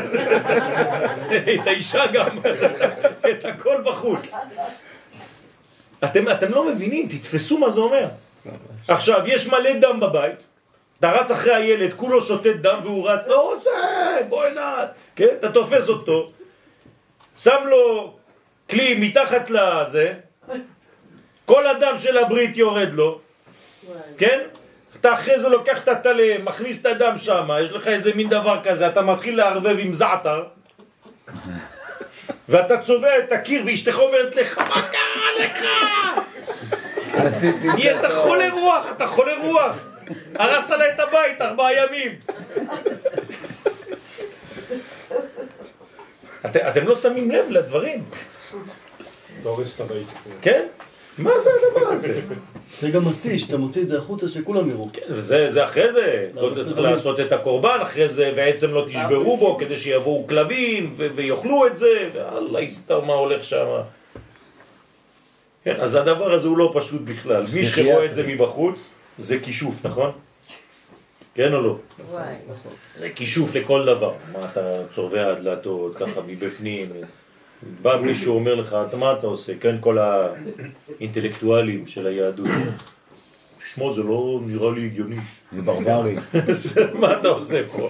את האישה גם, את הכל בחוץ. אתם, אתם לא מבינים, תתפסו מה זה אומר. עכשיו, יש מלא דם בבית, אתה רץ אחרי הילד, כולו שוטט דם והוא רץ, לא רוצה, בוא נעד, כן, אתה תופס אותו, שם לו כלי מתחת לזה, כל הדם של הברית יורד לו, כן? אתה אחרי זה לוקח את התלה, מכניס את הדם שם, יש לך איזה מין דבר כזה, אתה מתחיל לערבב עם זעתר, ואתה צובע את הקיר ואשתך אומרת לך, מה קרה לך? עשיתי נהיית חולה רוח, אתה חולה רוח. הרסת לה את הבית ארבעה ימים. את, אתם לא שמים לב לדברים. לא הורס את הבית. כן? מה זה הדבר הזה? זה גם מסי, שאתה מוציא את זה החוצה שכולם יראו. כן, וזה זה אחרי זה. אתה צריך לעשות את הקורבן אחרי זה, בעצם לא תשברו בו כדי שיבואו כלבים ו- ויאכלו את זה, ואללה יסתר מה הולך שם. כן, אז הדבר הזה הוא לא פשוט בכלל. מי שרואה את זה מבחוץ, זה כישוף, נכון? כן או לא? זה כישוף לכל דבר. מה אתה צובע הדלתות, ככה מבפנים. בא מישהו אומר לך, מה אתה עושה? כן, כל האינטלקטואלים של היהדות. תשמע, זה לא נראה לי הגיוני. זה ברברי. מה אתה עושה פה?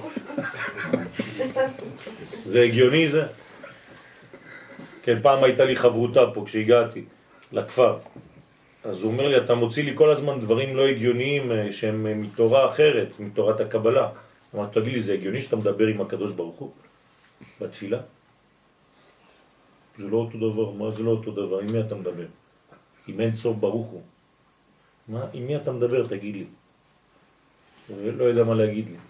זה הגיוני זה? כן, פעם הייתה לי חברותה פה כשהגעתי לכפר. אז הוא אומר לי, אתה מוציא לי כל הזמן דברים לא הגיוניים שהם מתורה אחרת, מתורת הקבלה. אמרתי, תגיד לי, זה הגיוני שאתה מדבר עם הקדוש ברוך הוא בתפילה? זה לא אותו דבר. מה זה לא אותו דבר? עם מי אתה מדבר? עם אין סוף ברוך הוא. מה? עם מי אתה מדבר? תגיד לי. הוא לא יודע מה להגיד לי.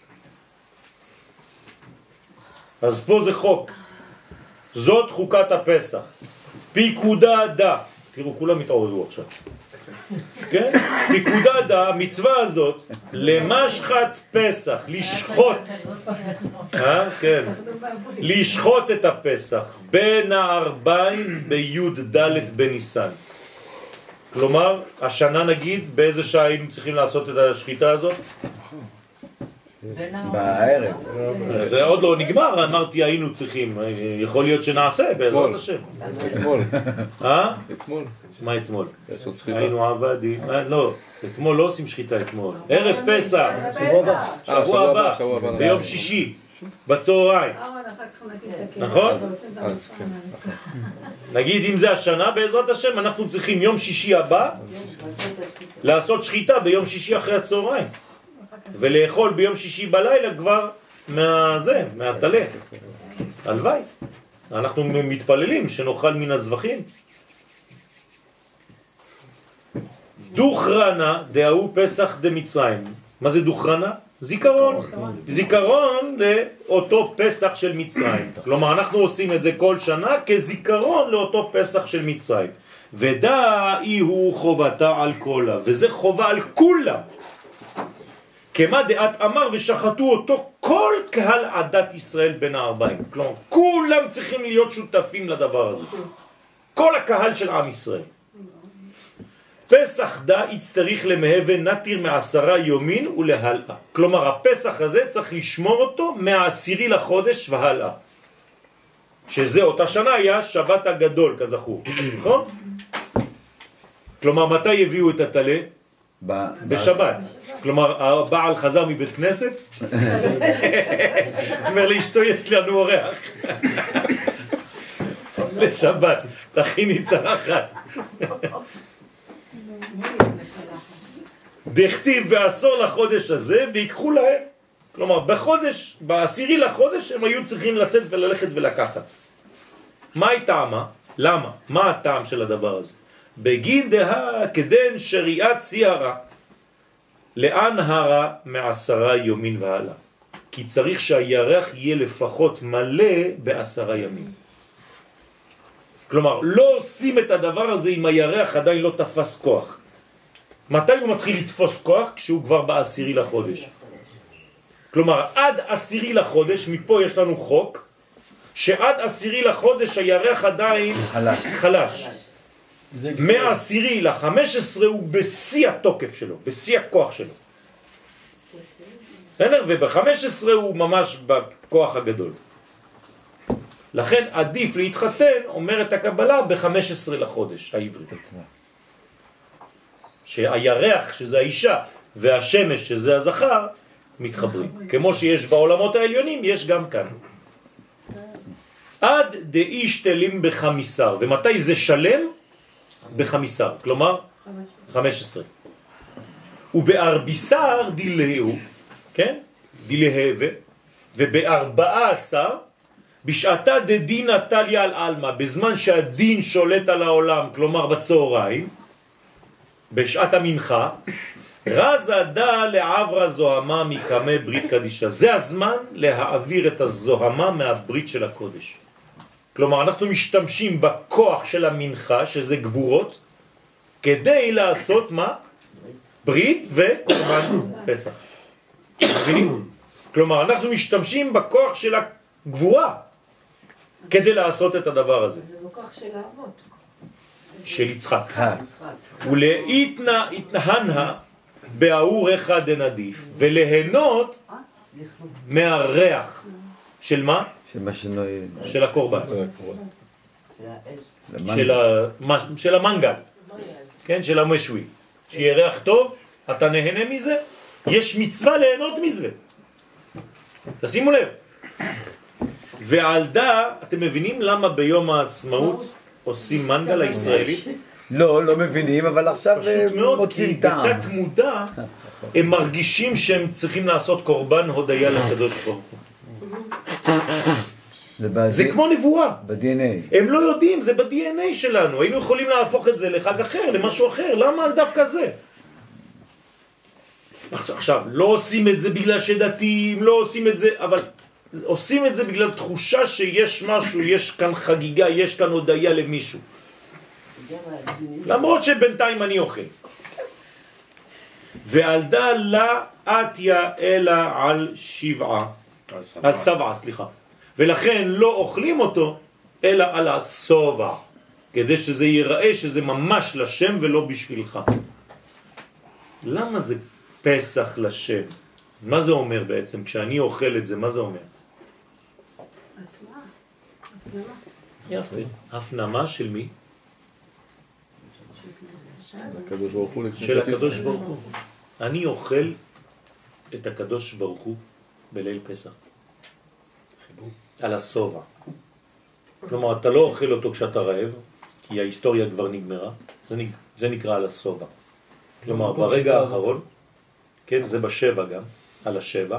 אז פה זה חוק. זאת חוקת הפסח. פיקודה דה. תראו, כולם מתעוררו עכשיו. כן? פיקודה דה, המצווה הזאת, למשחת פסח, לשחוט. אה? כן. לשחוט את הפסח בין הארבעים בי"ד בניסן. כלומר, השנה נגיד, באיזה שעה היינו צריכים לעשות את השחיטה הזאת? בערב. זה עוד לא נגמר, אמרתי היינו צריכים, יכול להיות שנעשה בעזרת השם. אתמול. אה? אתמול. מה אתמול? לעשות שחיטה. היינו עבדים, לא, אתמול לא עושים שחיטה אתמול. ערב פסח, שבוע הבא, ביום שישי, בצהריים. נכון? נגיד אם זה השנה בעזרת השם, אנחנו צריכים יום שישי הבא לעשות שחיטה ביום שישי אחרי הצהריים. ולאכול ביום שישי בלילה כבר מהזה, מהתלה. הלוואי. אנחנו מתפללים שנאכל מן הזבחים. דוכרנה דהוא פסח דמצרים. מה זה דוכרנה? זיכרון. זיכרון לאותו פסח של מצרים. כלומר, אנחנו עושים את זה כל שנה כזיכרון לאותו פסח של מצרים. ודאי הוא חובתה על כולה, וזה חובה על כולם. כמה דעת אמר ושחטו אותו כל קהל עדת ישראל בין הארבעים. כלומר, כולם צריכים להיות שותפים לדבר הזה. כל הקהל של עם ישראל. פסח דה יצטריך למהווה נתיר מעשרה יומין ולהלאה. כלומר, הפסח הזה צריך לשמור אותו מהעשירי לחודש והלאה. שזה אותה שנה היה שבת הגדול, כזכור. נכון? כלומר, מתי הביאו את התלה? בשבת. כלומר, הבעל חזר מבית כנסת, אומר לאשתו, יש לנו אורח. לשבת, תכיני צלחת. דכתיב בעשור לחודש הזה, ויקחו להם. כלומר, בחודש, בעשירי לחודש, הם היו צריכים לצאת וללכת ולקחת. מה היא טעמה? למה? מה הטעם של הדבר הזה? בגין דה כדן שריעת ציהרה. לאן הרה מעשרה יומין והלאה? כי צריך שהירח יהיה לפחות מלא בעשרה ימים. כלומר, לא עושים את הדבר הזה אם הירח עדיין לא תפס כוח. מתי הוא מתחיל לתפוס כוח? כשהוא כבר בעשירי לחודש. כלומר, עד עשירי לחודש, מפה יש לנו חוק, שעד עשירי לחודש הירח עדיין חלש. חלש. מעשירי לחמש עשרה הוא בשיא התוקף שלו, בשיא הכוח שלו. בסדר? ובחמש עשרה הוא ממש בכוח הגדול. לכן עדיף להתחתן, אומרת הקבלה, ב-חמש עשרה לחודש העברית. שהירח, שזה האישה, והשמש, שזה הזכר, מתחברים. כמו שיש בעולמות העליונים, יש גם כאן. עד דאיש תלים בחמיסר. ומתי זה שלם? בחמיסר. כלומר, חמש עשרה. ובארביסר דילהו, כן? דילהווה. ובארבעה עשר, בשעתה דדין נטליה על אלמה, בזמן שהדין שולט על העולם, כלומר בצהריים, בשעת המנחה, רזה דה לעברה זוהמה מקמא ברית קדישה. זה הזמן להעביר את הזוהמה מהברית של הקודש. כלומר, אנחנו משתמשים בכוח של המנחה, שזה גבורות, כדי לעשות מה? ברית וקורבן פסח. מבינים? כלומר, אנחנו משתמשים בכוח של הגבורה, כדי לעשות את הדבר הזה. זה לא כוח של האבות. של יצחק. ולהתנה התנהנה באור אחד דנדיף, וליהנות מהריח של מה? של הקורבן. של ה- של המנגל. כן, של המשוי. שיהיה ריח טוב, אתה נהנה מזה, יש מצווה ליהנות מזה. תשימו לב. ועל דה, אתם מבינים למה ביום העצמאות עושים מנגל הישראלי? לא, לא מבינים, אבל עכשיו פשוט מאוד, כי מוצאים טעם. בתת מודע הם מרגישים שהם צריכים לעשות קורבן הודיה לקדוש ברוך הוא. זה כמו נבואה. ב-די אן איי. הם לא יודעים, זה ב-די אן איי שלנו. היינו יכולים להפוך את זה לחג אחר, למשהו אחר. למה דווקא זה? עכשיו, לא עושים את זה בגלל שדתיים, לא עושים את זה, אבל עושים את זה בגלל תחושה שיש משהו, יש כאן חגיגה, יש כאן הודיה למישהו. למרות שבינתיים אני אוכל. ועל דה לה אתיה אלא על שבעה, על שבעה, סליחה. ולכן לא אוכלים אותו אלא על הסובע, כדי שזה ייראה שזה ממש לשם ולא בשבילך. למה זה פסח לשם? מה זה אומר בעצם? כשאני אוכל את זה, מה זה אומר? יפה. הפנמה של מי? הקדוש ברוך הוא של הקדוש ברוך הוא. אני אוכל את הקדוש ברוך הוא בליל פסח. על הסובע. כלומר, אתה לא אוכל אותו כשאתה רעב, כי ההיסטוריה כבר נגמרה. זה, נק... זה נקרא על הסובע. כלומר, ברגע האחרון, כן, זה בשבע גם, על השבע.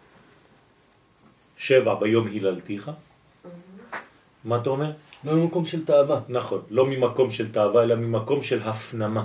שבע ביום היללתיך. מה אתה אומר? לא ממקום של תאווה. נכון, לא ממקום של תאווה, אלא ממקום של הפנמה.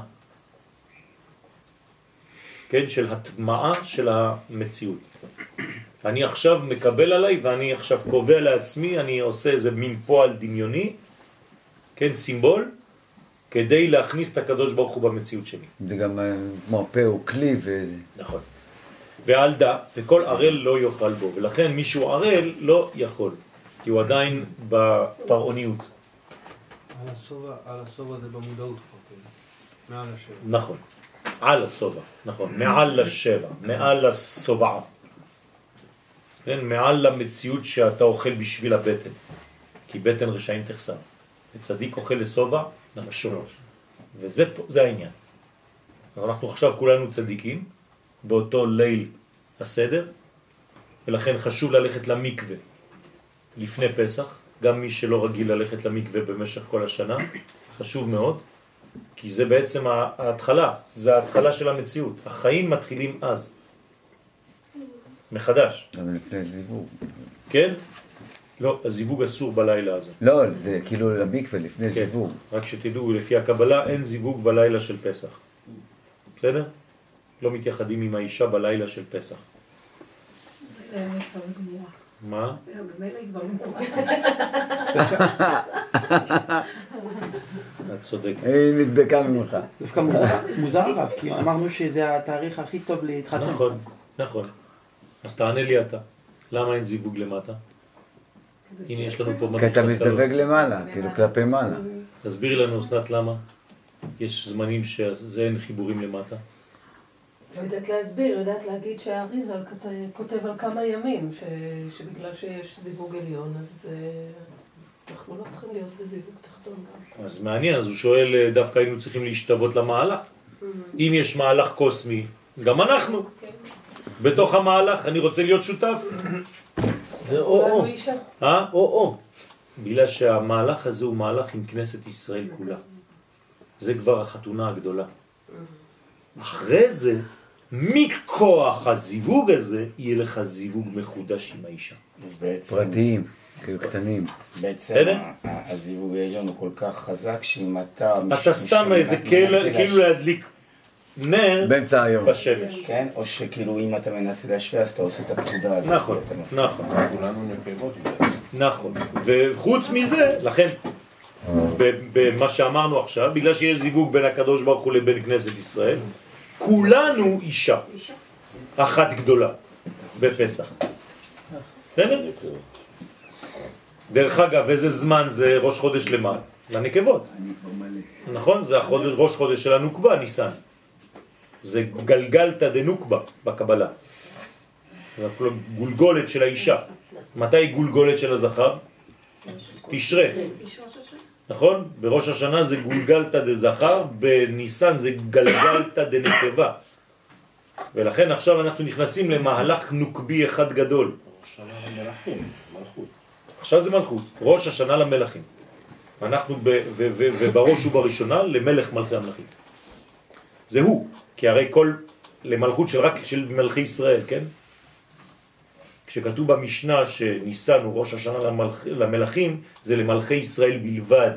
כן, של הטמעה של המציאות. אני עכשיו מקבל עליי ואני עכשיו קובע לעצמי, אני עושה איזה מין פועל דמיוני, כן, סימבול, כדי להכניס את הקדוש ברוך הוא במציאות שלי. זה גם כמו הפה הוא כלי ו... נכון. ועל דה, וכל ערל לא יאכל בו, ולכן מישהו ערל לא יכול, כי הוא עדיין בפרעוניות. על הסובה, על הסובה זה במודעות כבר, מעל השבע. נכון, על הסובה, נכון, מעל השבע, מעל הסובעה. כן, מעל המציאות שאתה אוכל בשביל הבטן, כי בטן רשעים תחסר. וצדיק אוכל לסובה, נפשו. וזה זה העניין. אז אנחנו עכשיו כולנו צדיקים, באותו ליל הסדר, ולכן חשוב ללכת למקווה לפני פסח, גם מי שלא רגיל ללכת למקווה במשך כל השנה, חשוב מאוד, כי זה בעצם ההתחלה, זה ההתחלה של המציאות. החיים מתחילים אז. מחדש. גם לפני זיווג. כן? לא, הזיווג אסור בלילה הזה. לא, זה כאילו למקווה לפני כן. זיווג. רק שתדעו, לפי הקבלה אין זיווג בלילה של פסח. בסדר? לא מתייחדים עם האישה בלילה של פסח. מה? במילא היא כבר גמורה. את צודקת. היא נדבקה ממך. דווקא מוזר הרב, כי אמרנו שזה התאריך הכי טוב להתחתן. נכון, נכון. אז תענה לי אתה. למה אין זיווג למטה? הנה יש לנו פה... כי אתה מזדווג למעלה, כאילו כלפי מעלה. תסבירי לנו, אסנת, למה? יש זמנים שזה אין חיבורים למטה. לא יודעת להסביר, יודעת להגיד שהאריזל כותב על כמה ימים, שבגלל שיש זיווג עליון, אז אנחנו לא צריכים להיות בזיווג תחתון גם. אז מעניין, אז הוא שואל, דווקא היינו צריכים להשתוות למהלך. אם יש מהלך קוסמי, גם אנחנו. בתוך המהלך, אני רוצה להיות שותף. זה או-או. אה? או-או. בגלל שהמהלך הזה הוא מהלך עם כנסת ישראל כולה. זה כבר החתונה הגדולה. אחרי זה, מכוח הזיווג הזה, יהיה לך זיווג מחודש עם האישה. פרטיים, כאילו קטנים. בעצם הזיווג העליון הוא כל כך חזק שאם אתה... אתה סתם איזה כאילו להדליק נר באמצע היום. בשמש. כן, או שכאילו אם אתה מנסה להשווה אז אתה עושה את הפקודה הזאת. נכון, נכון. כולנו נקבות. נכון. וחוץ מזה, לכן, במה שאמרנו עכשיו, בגלל שיש זיווג בין הקדוש ברוך הוא לבין כנסת ישראל, כולנו אישה. אחת גדולה. בפסח. בסדר? דרך אגב, איזה זמן זה ראש חודש למה? לנקבות. נכון? זה החודש, ראש חודש של הנוקבה, ניסן. זה גלגלתא דנוקבה בקבלה. זה גולגולת של האישה. מתי גולגולת של הזכר? תשרה. נכון? בראש השנה זה גולגלתא דזכר, בניסן זה גלגלתא דנקבה. ולכן עכשיו אנחנו נכנסים למהלך נוקבי אחד גדול. עכשיו זה מלכות, ראש השנה למלכים. אנחנו ב, ו, ו, ובראש ובראשונה למלך מלכי המלכים. זה הוא, כי הרי כל למלכות של רק של מלכי ישראל, כן? כשכתוב במשנה שניסן הוא ראש השנה למלכ, למלכים, זה למלכי ישראל בלבד.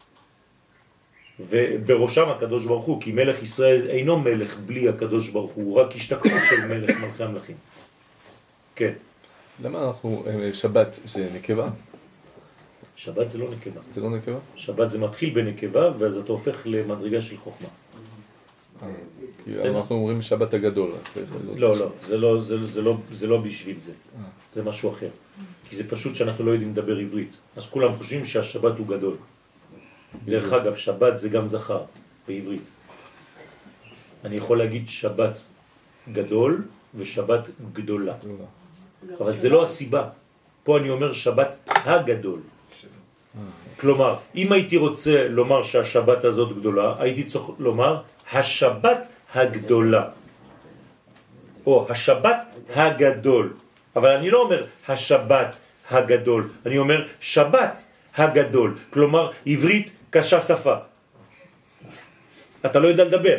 ובראשם הקדוש ברוך הוא, כי מלך ישראל אינו מלך בלי הקדוש ברוך הוא, הוא רק השתקפות של מלך מלכי המלכים. כן. למה אנחנו, שבת זה נקבה? שבת זה לא נקבה. זה לא נקבה? שבת זה מתחיל בנקבה, ואז אתה הופך למדרגה של חוכמה. כי אנחנו אומרים שבת הגדול. לא, לא, זה לא, זה, זה לא, זה לא בשביל זה. זה משהו אחר. כי זה פשוט שאנחנו לא יודעים לדבר עברית. אז כולם חושבים שהשבת הוא גדול. דרך אגב, שבת זה גם זכר בעברית. אני יכול להגיד שבת גדול ושבת גדולה. אבל זה לא הסיבה. פה אני אומר שבת הגדול. כלומר, אם הייתי רוצה לומר שהשבת הזאת גדולה, הייתי צריך לומר השבת הגדולה. או השבת הגדול. אבל אני לא אומר השבת הגדול. אני אומר שבת הגדול. כלומר, עברית קשה שפה. אתה לא יודע לדבר.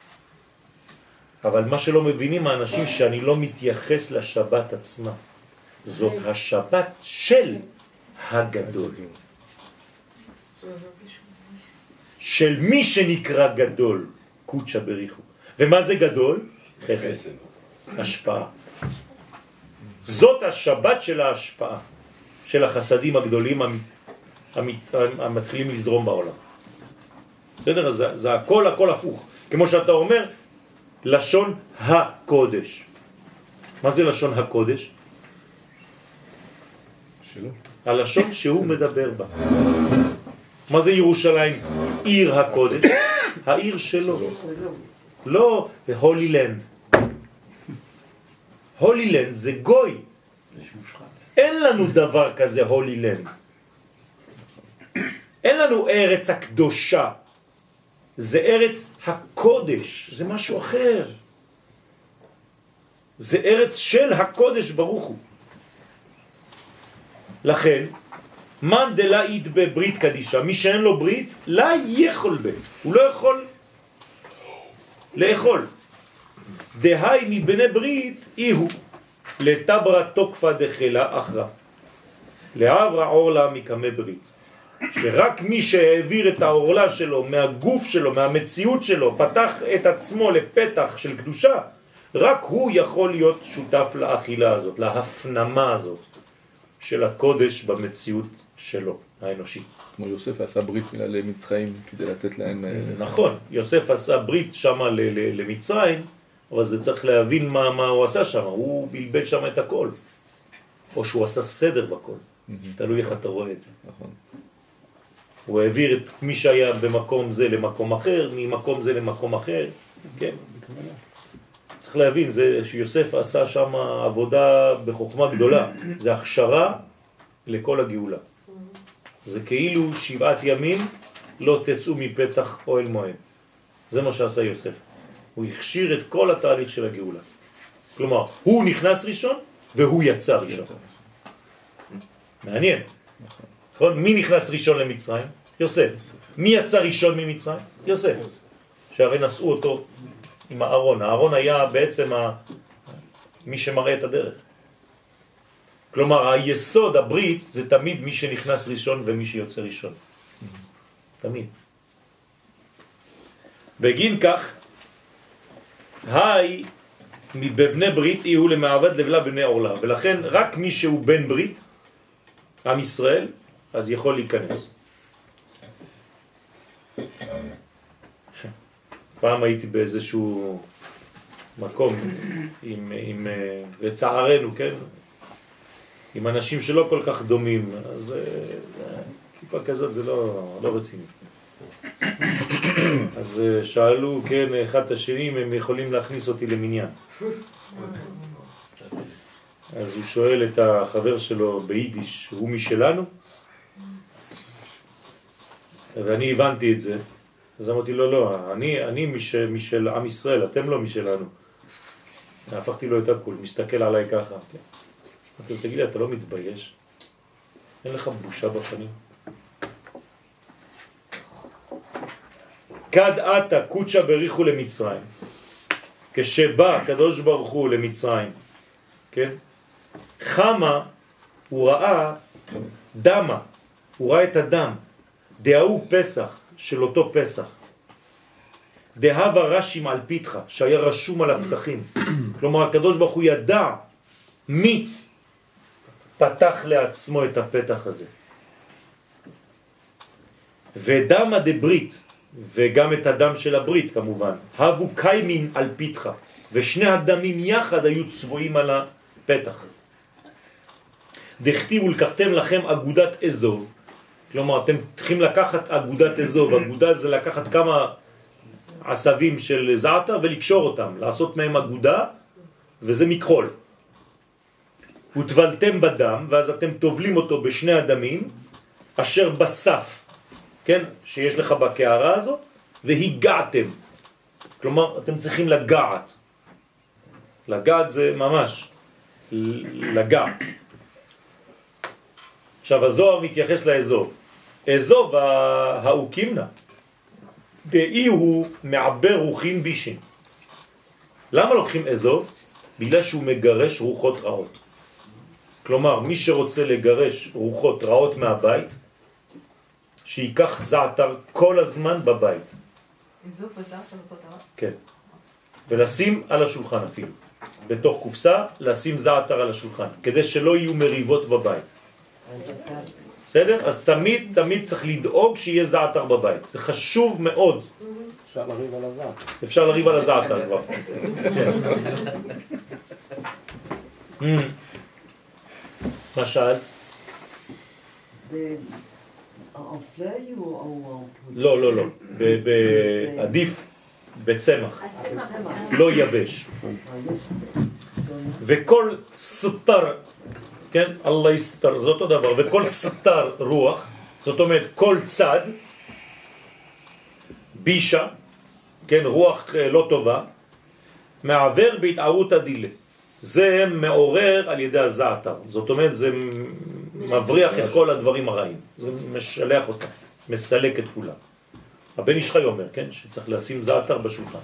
אבל מה שלא מבינים האנשים שאני לא מתייחס לשבת עצמה. זאת השבת של הגדול. של מי שנקרא גדול, קודשא בריחו. ומה זה גדול? חסד. השפעה. זאת השבת של ההשפעה, של החסדים הגדולים המתחילים לזרום בעולם. בסדר? אז זה הכל הכל הפוך. כמו שאתה אומר, לשון הקודש. מה זה לשון הקודש? שלו. הלשון שהוא מדבר בה. מה זה ירושלים? עיר הקודש. העיר שלו. לא הולי לנד. הולי לנד זה גוי. אין לנו דבר כזה הולי לנד. אין לנו ארץ הקדושה. זה ארץ הקודש. זה משהו אחר. זה ארץ של הקודש ברוך הוא. לכן, מן דלה אית בברית קדישה, מי שאין לו ברית, לא יכול בה. הוא לא יכול לאכול. דהי מבני ברית איהו, לטברה תוקפה דחלה אחרה. לעברה עורלה מקמא ברית. שרק מי שהעביר את העורלה שלו מהגוף שלו, מהמציאות שלו, פתח את עצמו לפתח של קדושה, רק הוא יכול להיות שותף לאכילה הזאת, להפנמה הזאת של הקודש במציאות שלו, האנושית. כמו יוסף עשה ברית מילה למצרים כדי לתת להם... נכון, יוסף עשה ברית שמה למצרים, אבל זה צריך להבין מה, מה הוא עשה שם, הוא בלבד שם את הכל. או שהוא עשה סדר בכל, תלוי איך אתה רואה את זה. נכון. הוא העביר את מי שהיה במקום זה למקום אחר, ממקום זה למקום אחר, כן. צריך להבין, זה שיוסף עשה שם עבודה בחוכמה גדולה, זה הכשרה לכל הגאולה. זה כאילו שבעת ימים לא תצאו מפתח אוהל מועד. זה מה שעשה יוסף. הוא הכשיר את כל התהליך של הגאולה. כלומר, הוא נכנס ראשון והוא יצא ראשון. מעניין. נכון? מי נכנס ראשון למצרים? יוסף. מי יצא ראשון ממצרים? יוסף. שהרי נשאו אותו עם הארון. הארון היה בעצם ה... מי שמראה את הדרך. כלומר, היסוד, הברית, זה תמיד מי שנכנס ראשון ומי שיוצא ראשון. תמיד. בגין כך, היי, בבני ברית יהיו למעבד לבלה בני עורלה, ולכן רק מי שהוא בן ברית, עם ישראל, אז יכול להיכנס. פעם הייתי באיזשהו מקום עם, עם, לצערנו, כן? עם אנשים שלא כל כך דומים, אז כיפה כזאת זה לא, לא רציני. אז שאלו, כן, אחד את השני, אם הם יכולים להכניס אותי למניין. אז הוא שואל את החבר שלו ביידיש, הוא משלנו? ואני הבנתי את זה. אז אמרתי לו, לא, אני, אני משל, משל עם ישראל, אתם לא משלנו. הפכתי לו את הכל, מסתכל עליי ככה. אמרתי לו, תגיד לי, אתה לא מתבייש? אין לך בושה בפנים? כד עתה קודשה בריחו למצרים. כשבא הקדוש ברוך הוא למצרים, כן? חמה, הוא ראה דמה, הוא ראה את הדם. דהאו פסח, של אותו פסח. דהבה רשים על פיתך, שהיה רשום על הפתחים. כלומר, הקדוש ברוך הוא ידע מי פתח לעצמו את הפתח הזה. ודמה דברית, וגם את הדם של הברית כמובן, הבו קיימין על פיתך, ושני הדמים יחד היו צבועים על הפתח. דכתיבו לקחתם לכם אגודת אזוב, כלומר אתם צריכים לקחת אגודת אזוב, אגודה זה לקחת כמה עשבים של זעתר ולקשור אותם, לעשות מהם אגודה, וזה מכחול. ותבלתם בדם, ואז אתם תובלים אותו בשני הדמים, אשר בסף, כן, שיש לך בקערה הזאת, והיגעתם. כלומר, אתם צריכים לגעת. לגעת זה ממש, לגעת. עכשיו, הזוהר מתייחס לאזוב. אזוב האוקימנה, דאי הוא מעבר רוחין בישין. למה לוקחים אזוב? בגלל שהוא מגרש רוחות רעות. כלומר, מי שרוצה לגרש רוחות רעות מהבית, שיקח זעתר כל הזמן בבית. אזוב וזעתר בבית? כן. ולשים על השולחן אפילו. בתוך קופסה, לשים זעתר על השולחן, כדי שלא יהיו מריבות בבית. בסדר? אז תמיד, תמיד צריך לדאוג שיהיה זעתר בבית. זה חשוב מאוד. אפשר לריב על הזעתר. אפשר לריב על הזעתר כבר. מה שאלת? לא, לא, לא. עדיף בצמח. לא יבש. וכל סתר, כן? אללה יסתר, זה אותו דבר. וכל סתר רוח, זאת אומרת כל צד, בישה, כן? רוח לא טובה, מעבר בהתערות הדילה. זה מעורר על ידי הזעתר. זאת אומרת, זה מבריח את כל הדברים הרעים. זה משלח אותם, מסלק את כולם. הבן איש חי אומר, כן? שצריך לשים זעתר בשולחן.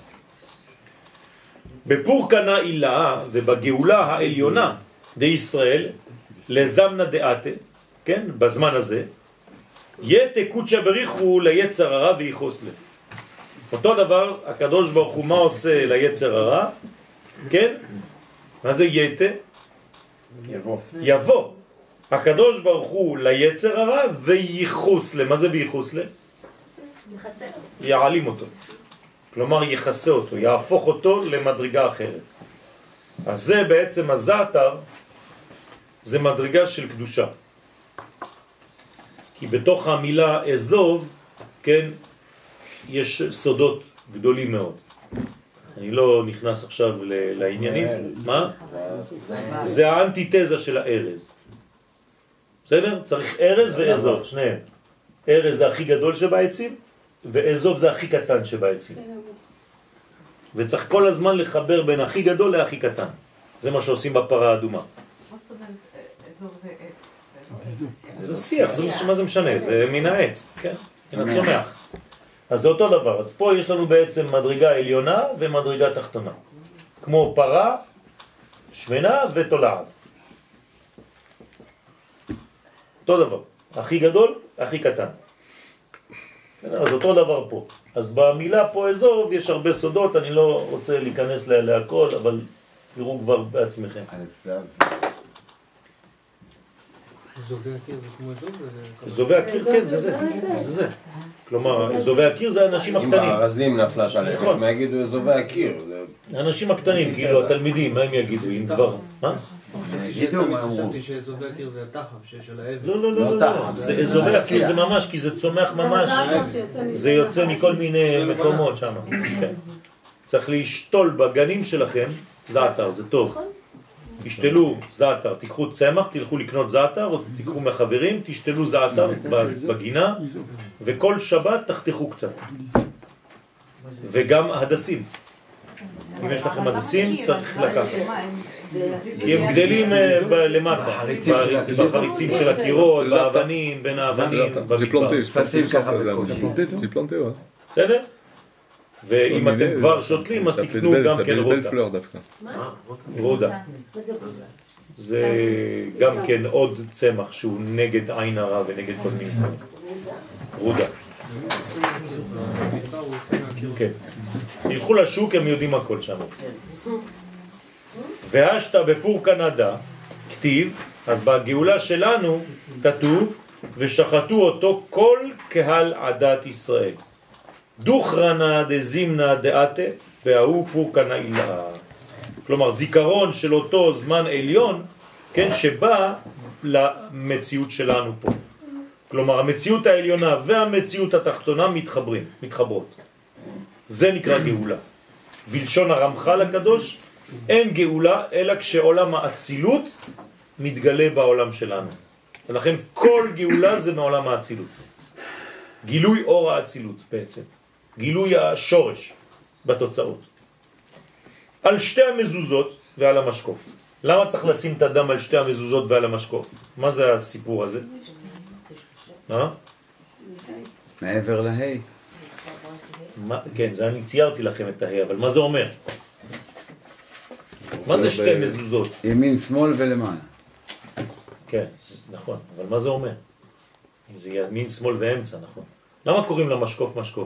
בפור קנה אילאה ובגאולה העליונה די ישראל, לזמנה דעתה, כן? בזמן הזה, יתה קודשה בריחו ליצר הרע ויחוס לה. אותו דבר, הקדוש ברוך הוא מה עושה ליצר הרע? כן? מה זה יתה? יבוא. יבוא. הקדוש ברוך הוא ליצר הרע וייחוס לה. מה זה וייחוס לה? יעלים אותו. כלומר יחסה אותו, יהפוך אותו למדרגה אחרת. אז זה בעצם הזעתר, זה מדרגה של קדושה. כי בתוך המילה אזוב, כן, יש סודות גדולים מאוד. אני לא נכנס עכשיו לעניינים. מה? זה האנטיתזה של הארז. בסדר? צריך ארז ואזוב, שניהם. ארז זה הכי גדול שבעצים, ואזוב זה הכי קטן שבעצים. וצריך כל הזמן לחבר בין הכי גדול להכי קטן. זה מה שעושים בפרה האדומה. מה זאת אומרת, אזוב זה עץ? זה שיח, מה זה משנה? זה מן העץ, כן? מן הצומח. אז זה אותו דבר. אז פה יש לנו בעצם מדרגה עליונה ומדרגה תחתונה. כמו פרה, שמנה ותולעת. אותו דבר. הכי גדול, הכי קטן. אז אותו דבר פה. אז במילה פה אזוב יש הרבה סודות, אני לא רוצה להיכנס לה, להכל, אבל תראו כבר בעצמכם. זובי הקיר זה כמו אזוב? זובי הקיר, כן, זה זה. זה זה. כלומר, זובי הקיר זה האנשים הקטנים. אם בארזים נפלה שלכת, מה יגידו זובי הקיר? האנשים הקטנים, כאילו התלמידים, מה הם יגידו, אם כבר? מה? יגידו מה אמרו. חשבתי שזובי הקיר זה התחף שיש על האבן. לא, לא, לא, לא. זובי הקיר זה ממש, כי זה צומח ממש. זה יוצא מכל מיני מקומות שם. צריך להשתול בגנים שלכם זעתר, זה טוב. תשתלו זעתר, תיקחו צמח, תלכו לקנות זעתר, או תיקחו מהחברים, תשתלו זעתר בגינה, וכל שבת תחתכו קצת. וגם הדסים. אם יש לכם הדסים, צריך לקחת. כי הם גדלים למטה, בחריצים של הקירות, באבנים, בין האבנים, במדבר. בסדר? ואם אתם כבר שותלים, אז תקנו גם כן רוטה. רודה. זה גם כן עוד צמח שהוא נגד עין הרע ונגד כל מיני. רודה. כן. תלכו לשוק, הם יודעים הכל שם. והשתה בפור קנדה, כתיב, אז בגאולה שלנו כתוב, ושחטו אותו כל קהל עדת ישראל. דוכרנה דזימנה דאתה, והוא פור קנה אילה. כלומר, זיכרון של אותו זמן עליון, כן, שבא למציאות שלנו פה. כלומר, המציאות העליונה והמציאות התחתונה מתחברים, מתחברות. זה נקרא גאולה. בלשון הרמח"ל הקדוש, אין גאולה אלא כשעולם האצילות מתגלה בעולם שלנו. ולכן כל גאולה זה מעולם האצילות. גילוי אור האצילות בעצם. גילוי השורש בתוצאות. על שתי המזוזות ועל המשקוף. למה צריך לשים את הדם על שתי המזוזות ועל המשקוף? מה זה הסיפור הזה? אה? מעבר להי. כן, זה אני ציירתי לכם את ההי, אבל מה זה אומר? מה זה שתי מזוזות? ימין, שמאל ולמעלה. כן, נכון, אבל מה זה אומר? זה ימין, שמאל ואמצע, נכון. למה קוראים למשקוף משקוף?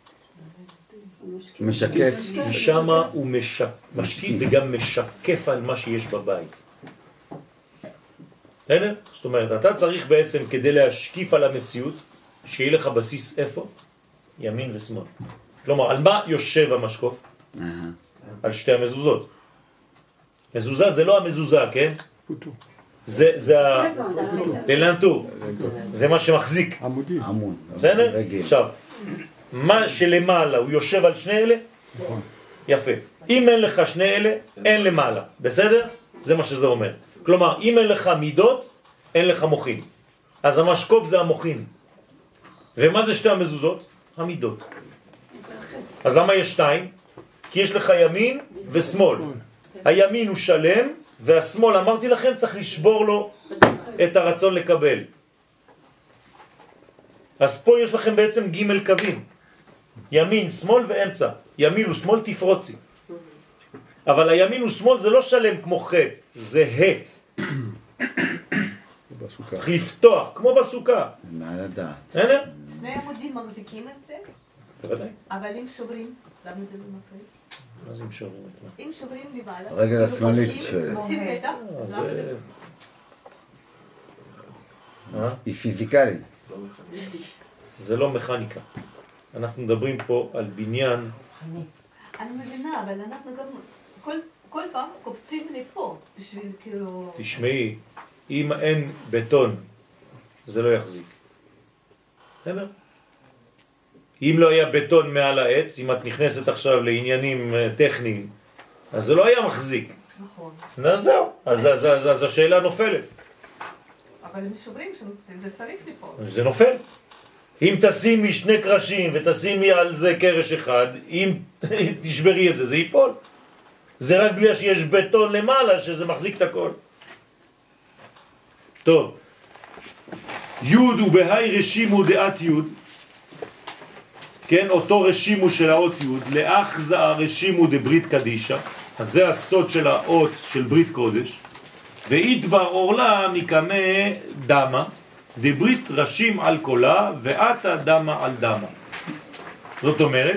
משקף. שם הוא משקיף וגם משקף על מה שיש בבית. בסדר? זאת אומרת, אתה צריך בעצם כדי להשקיף על המציאות, שיהיה לך בסיס איפה? ימין ושמאל. כלומר, על מה יושב המשקוף? על שתי המזוזות. מזוזה זה לא המזוזה, כן? זה, זה ה... ללנטור. זה מה שמחזיק. עמודי. עמוד. בסדר? עכשיו, מה שלמעלה הוא יושב על שני אלה? יפה. אם אין לך שני אלה, אין למעלה. בסדר? זה מה שזה אומר. כלומר, אם אין לך מידות, אין לך מוחין. אז המשקוף זה המוחין. ומה זה שתי המזוזות? המידות. אז למה יש שתיים? כי יש לך ימין ושמאל. הימין הוא שלם, והשמאל, אמרתי לכם, צריך לשבור לו את הרצון לקבל. אז פה יש לכם בעצם ג' קווים. ימין, שמאל ואמצע. ימין ושמאל תפרוצי. אבל הימין ושמאל זה לא שלם כמו חטא, זה ה. צריך לפתוח, כמו בסוכה. מעל הדעת. הנה? שני עמודים מחזיקים את זה? בוודאי. אבל אם שוברים, למה זה לא מפריע? מה זה אם שוברים את מה? אם שוברים לבעלה, רגל השמאלית שואלת. עושים פתח, למה זה לא? היא פיזיקלית. זה לא מכניקה. אנחנו מדברים פה על בניין. אני מבינה, אבל אנחנו גם כל, כל פעם קופצים לפה בשביל כאילו... תשמעי, אם אין בטון, זה לא יחזיק. בסדר? אם לא היה בטון מעל העץ, אם את נכנסת עכשיו לעניינים טכניים, אז זה לא היה מחזיק. נכון. אז זהו, אז, אז, אז, אז השאלה נופלת. אבל הם שוברים, זה צריך לפעול. זה נופל. אם תשימי שני קרשים ותשימי על זה קרש אחד, אם תשברי את זה, זה ייפול. זה רק בגלל שיש בטון למעלה שזה מחזיק את הכל. טוב. יוד ובהי רשימו דעת יוד, כן, אותו רשימו של האות יוד, לאחזה הרשימו דברית קדישה, אז זה הסוד של האות של ברית קודש, ואיתבר אורלה מקמה דמה, דברית רשים על קולה, ואתה דמה על דמה. זאת אומרת,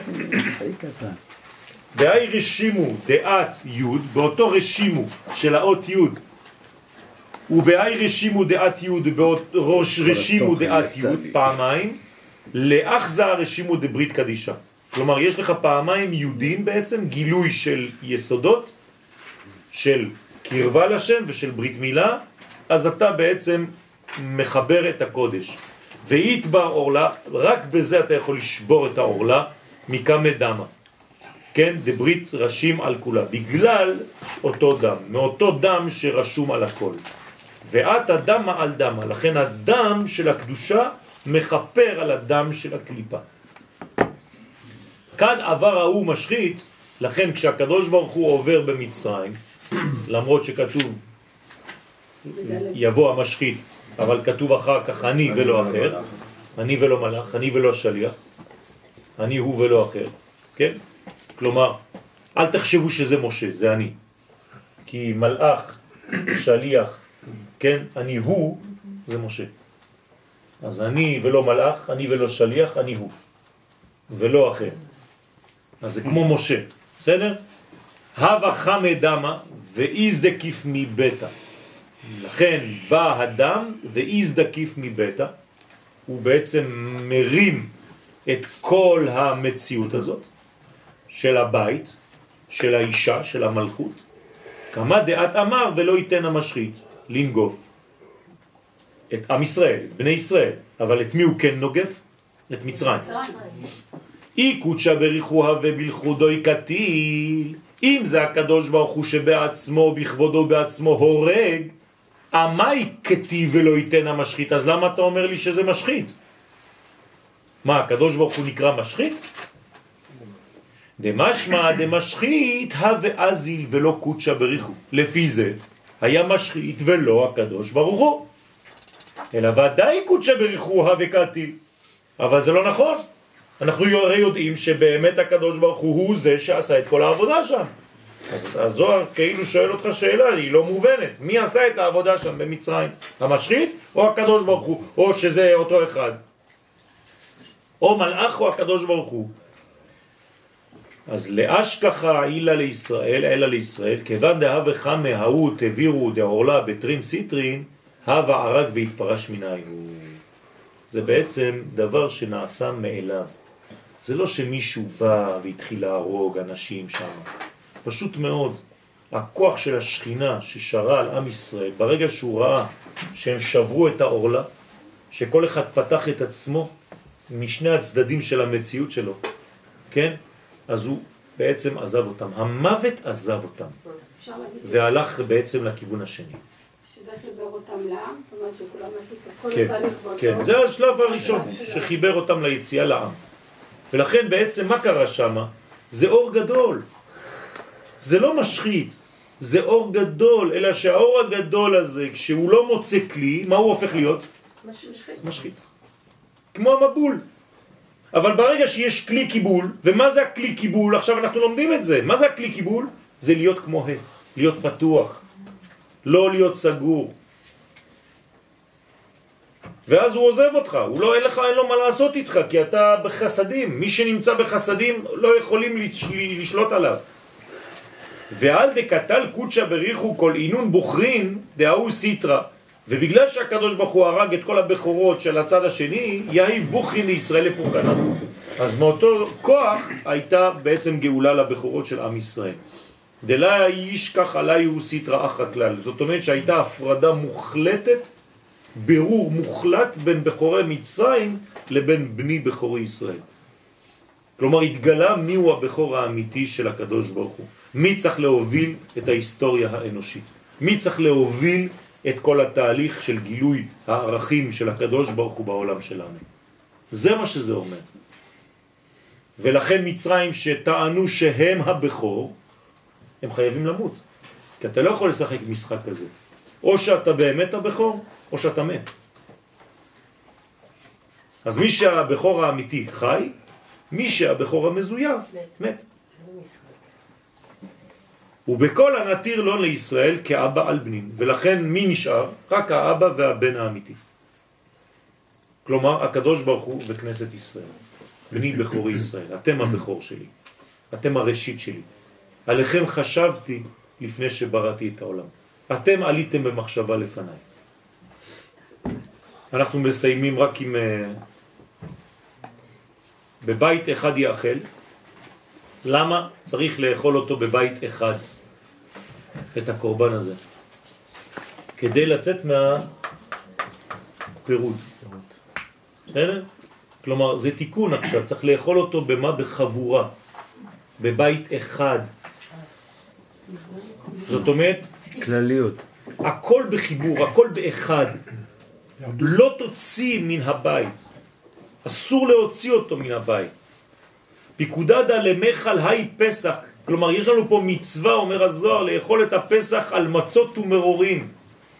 דאי רשימו דעת יוד, באותו רשימו של האות יוד, ובאי רשימו דעת יוד, באותו רשימו דעת יוד, פעמיים, לאחזה רשימו דברית קדישה. כלומר, יש לך פעמיים יהודים בעצם, גילוי של יסודות, של קרבה לשם ושל ברית מילה, אז אתה בעצם מחבר את הקודש. ויתבר אורלה, רק בזה אתה יכול לשבור את האורלה, מכמה דמה. כן, דברית רשים על כולה, בגלל אותו דם, מאותו דם שרשום על הכל. ואת הדמה על דמה, לכן הדם של הקדושה מחפר על הדם של הקליפה. כד עבר ההוא משחית, לכן כשהקדוש ברוך הוא עובר במצרים, למרות שכתוב יבוא המשחית, אבל כתוב אחר כך אני ולא אחר, אני ולא מלאך, אני ולא שליח, אני הוא ולא אחר, כן? כלומר, אל תחשבו שזה משה, זה אני. כי מלאך, שליח, כן? אני הוא, זה משה. אז אני ולא מלאך, אני ולא שליח, אני הוא. ולא אחר. אז זה כמו משה, בסדר? הווה חמא דמה ואיזדקיף מביתה. לכן בא הדם ואיזדקיף מביתה, הוא בעצם מרים את כל המציאות הזאת של הבית, של האישה, של המלכות. כמה דעת אמר ולא ייתן המשחית לנגוף את עם ישראל, את בני ישראל, אבל את מי הוא כן נוגף? את מצרים. אי קודשה בריחוה ובלכודוי קטיל, אם זה הקדוש ברוך הוא שבעצמו, בכבודו בעצמו הורג, אמי כתיב ולא ייתן המשחית, אז למה אתה אומר לי שזה משחית? מה, הקדוש ברוך הוא נקרא משחית? דמשמע דמשחית הווה אזיל ולא קודשה בריחו. לפי זה היה משחית ולא הקדוש ברוך הוא. אלא ודאי קודשה בריחו הווה קטיל. אבל זה לא נכון. אנחנו הרי יודעים שבאמת הקדוש ברוך הוא הוא זה שעשה את כל העבודה שם. אז הזוהר כאילו שואל אותך שאלה, היא לא מובנת. מי עשה את העבודה שם במצרים? המשחית או הקדוש ברוך הוא? או שזה אותו אחד? או מלאך או הקדוש ברוך הוא? אז לאשכחה אילה לישראל, אילה לישראל, כיוון דהווה חמא ההוא תבירו דעורלה בטרין סיטרין, הווה ערג והתפרש מנהי. זה בעצם דבר שנעשה מאליו. זה לא שמישהו בא והתחיל להרוג אנשים שם. פשוט מאוד, הכוח של השכינה ששרה על עם ישראל, ברגע שהוא ראה שהם שברו את העורלה, שכל אחד פתח את עצמו משני הצדדים של המציאות שלו, כן? אז הוא בעצם עזב אותם. המוות עזב אותם. והלך בעצם לכיוון השני. שזה חיבר אותם לעם? זאת אומרת שכולם עשו את כל כן, התהליך באותו... כן, זה השלב הראשון שחיבר אותם ליציאה לעם. ולכן בעצם מה קרה שם? זה אור גדול. זה לא משחית, זה אור גדול, אלא שהאור הגדול הזה, כשהוא לא מוצא כלי, מה הוא הופך להיות? משחית. משחית. כמו המבול. אבל ברגע שיש כלי קיבול, ומה זה הכלי קיבול? עכשיו אנחנו לומדים את זה. מה זה הכלי קיבול? זה להיות כמו ה', להיות פתוח, לא להיות סגור. ואז הוא עוזב אותך, הוא לא, אין לך, אין לו מה לעשות איתך, כי אתה בחסדים. מי שנמצא בחסדים לא יכולים לשלוט עליו. ועל דקטל קודשה בריחו כל עינון בוחרין דאו סיטרה, ובגלל שהקדוש ברוך הוא הרג את כל הבחורות של הצד השני, יאיב בוחרין לישראל לפורקנה. אז מאותו כוח הייתה בעצם גאולה לבחורות של עם ישראל. דלה ישכח עליו סיטרה אחת כלל. זאת אומרת שהייתה הפרדה מוחלטת, ברור מוחלט בין בחורי מצרים לבין בני בחורי ישראל. כלומר התגלה מיהו הבחור האמיתי של הקדוש ברוך הוא. מי צריך להוביל את ההיסטוריה האנושית? מי צריך להוביל את כל התהליך של גילוי הערכים של הקדוש ברוך הוא בעולם שלנו? זה מה שזה אומר. ולכן מצרים שטענו שהם הבכור, הם חייבים למות. כי אתה לא יכול לשחק משחק כזה. או שאתה באמת הבכור, או שאתה מת. אז מי שהבכור האמיתי חי, מי שהבכור המזויף מת. ובכל הנתיר לא לישראל כאבא על בנין, ולכן מי נשאר? רק האבא והבן האמיתי. כלומר, הקדוש ברוך הוא וכנסת ישראל. בני בכורי ישראל, אתם הבכור שלי, אתם הראשית שלי. עליכם חשבתי לפני שבראתי את העולם. אתם עליתם במחשבה לפניי. אנחנו מסיימים רק עם... בבית אחד יאכל. למה צריך לאכול אותו בבית אחד? את הקורבן הזה. כדי לצאת מהפירוד. בסדר? כלומר, זה תיקון עכשיו, צריך לאכול אותו במה? בחבורה. בבית אחד. זאת אומרת, כלליות. הכל בחיבור, הכל באחד. לא תוציא מן הבית. אסור להוציא אותו מן הבית. פיקודה דלמחל היי פסח. כלומר, יש לנו פה מצווה, אומר הזוהר, לאכול את הפסח על מצות ומרורים.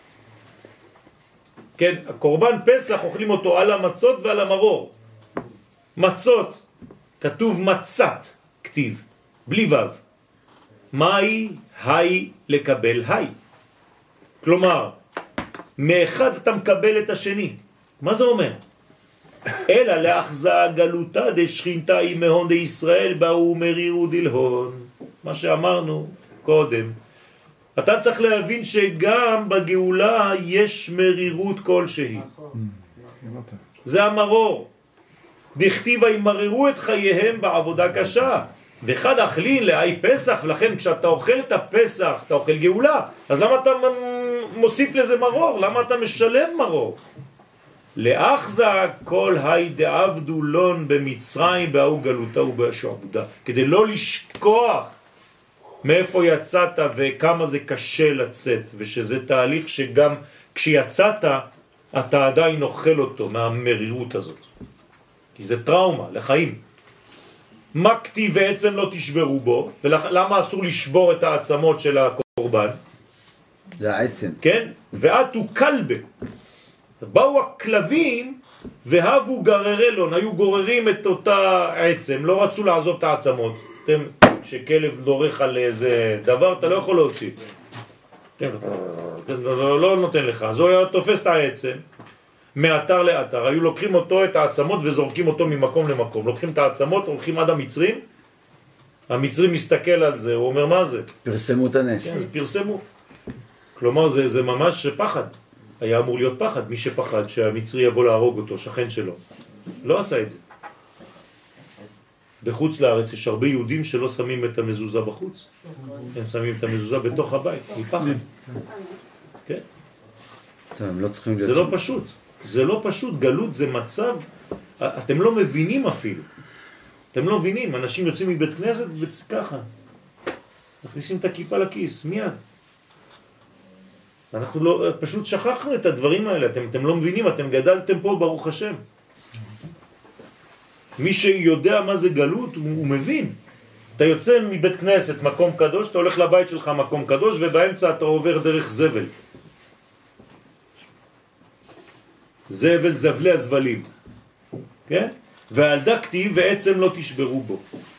כן, הקורבן פסח אוכלים אותו על המצות ועל המרור. מצות, כתוב מצת, כתיב, בלי וו. מהי? היי לקבל היי. כלומר, מאחד אתה מקבל את השני. מה זה אומר? אלא לאחזה גלותה דשכינתה אימהון דישראל באו מרירו דלהון. מה שאמרנו קודם. אתה צריך להבין שגם בגאולה יש מרירות כלשהי. זה המרור. דכתיבה ימררו את חייהם בעבודה קשה. ואחד אכלין לאי פסח, ולכן כשאתה אוכל את הפסח, אתה אוכל גאולה. אז למה אתה מוסיף לזה מרור? למה אתה משלב מרור? לאחזה כל היי דעבדו לון במצרים באו גלותה ובשעבודה. כדי לא לשכוח מאיפה יצאת וכמה זה קשה לצאת, ושזה תהליך שגם כשיצאת אתה עדיין אוכל אותו מהמרירות הזאת. כי זה טראומה לחיים. מה כתיב בעצם לא תשברו בו? ולמה אסור לשבור את העצמות של הקורבן? זה העצם. כן? ועתו כלבה. באו הכלבים והבו גררלון, היו גוררים את אותה עצם, לא רצו לעזוב את העצמות. אתם, כשכלב דורך על איזה דבר, אתה לא יכול להוציא. כן, לא, לא, לא נותן לך. אז הוא היה תופס את העצם, מאתר לאתר. היו לוקחים אותו, את העצמות, וזורקים אותו ממקום למקום. לוקחים את העצמות, הולכים עד המצרים, המצרים מסתכל על זה, הוא אומר מה זה? פרסמו את הנס. כן, אז פרסמו. כלומר, זה, זה ממש פחד. היה אמור להיות פחד, מי שפחד שהמצרי יבוא להרוג אותו, שכן שלו. לא עשה את זה. בחוץ לארץ יש הרבה יהודים שלא שמים את המזוזה בחוץ. הם שמים את המזוזה בתוך הבית, מפחד. כן? לא צריכים זה לא פשוט. זה לא פשוט. גלות זה מצב, אתם לא מבינים אפילו. אתם לא מבינים. אנשים יוצאים מבית כנסת ככה. מכניסים את הכיפה לכיס, מיד. אנחנו לא, פשוט שכחנו את הדברים האלה, אתם, אתם לא מבינים, אתם גדלתם פה ברוך השם. מי שיודע מה זה גלות, הוא, הוא מבין. אתה יוצא מבית כנסת, מקום קדוש, אתה הולך לבית שלך מקום קדוש, ובאמצע אתה עובר דרך זבל. זבל זבלי הזבלים. כן? ועל דקתי ועצם לא תשברו בו.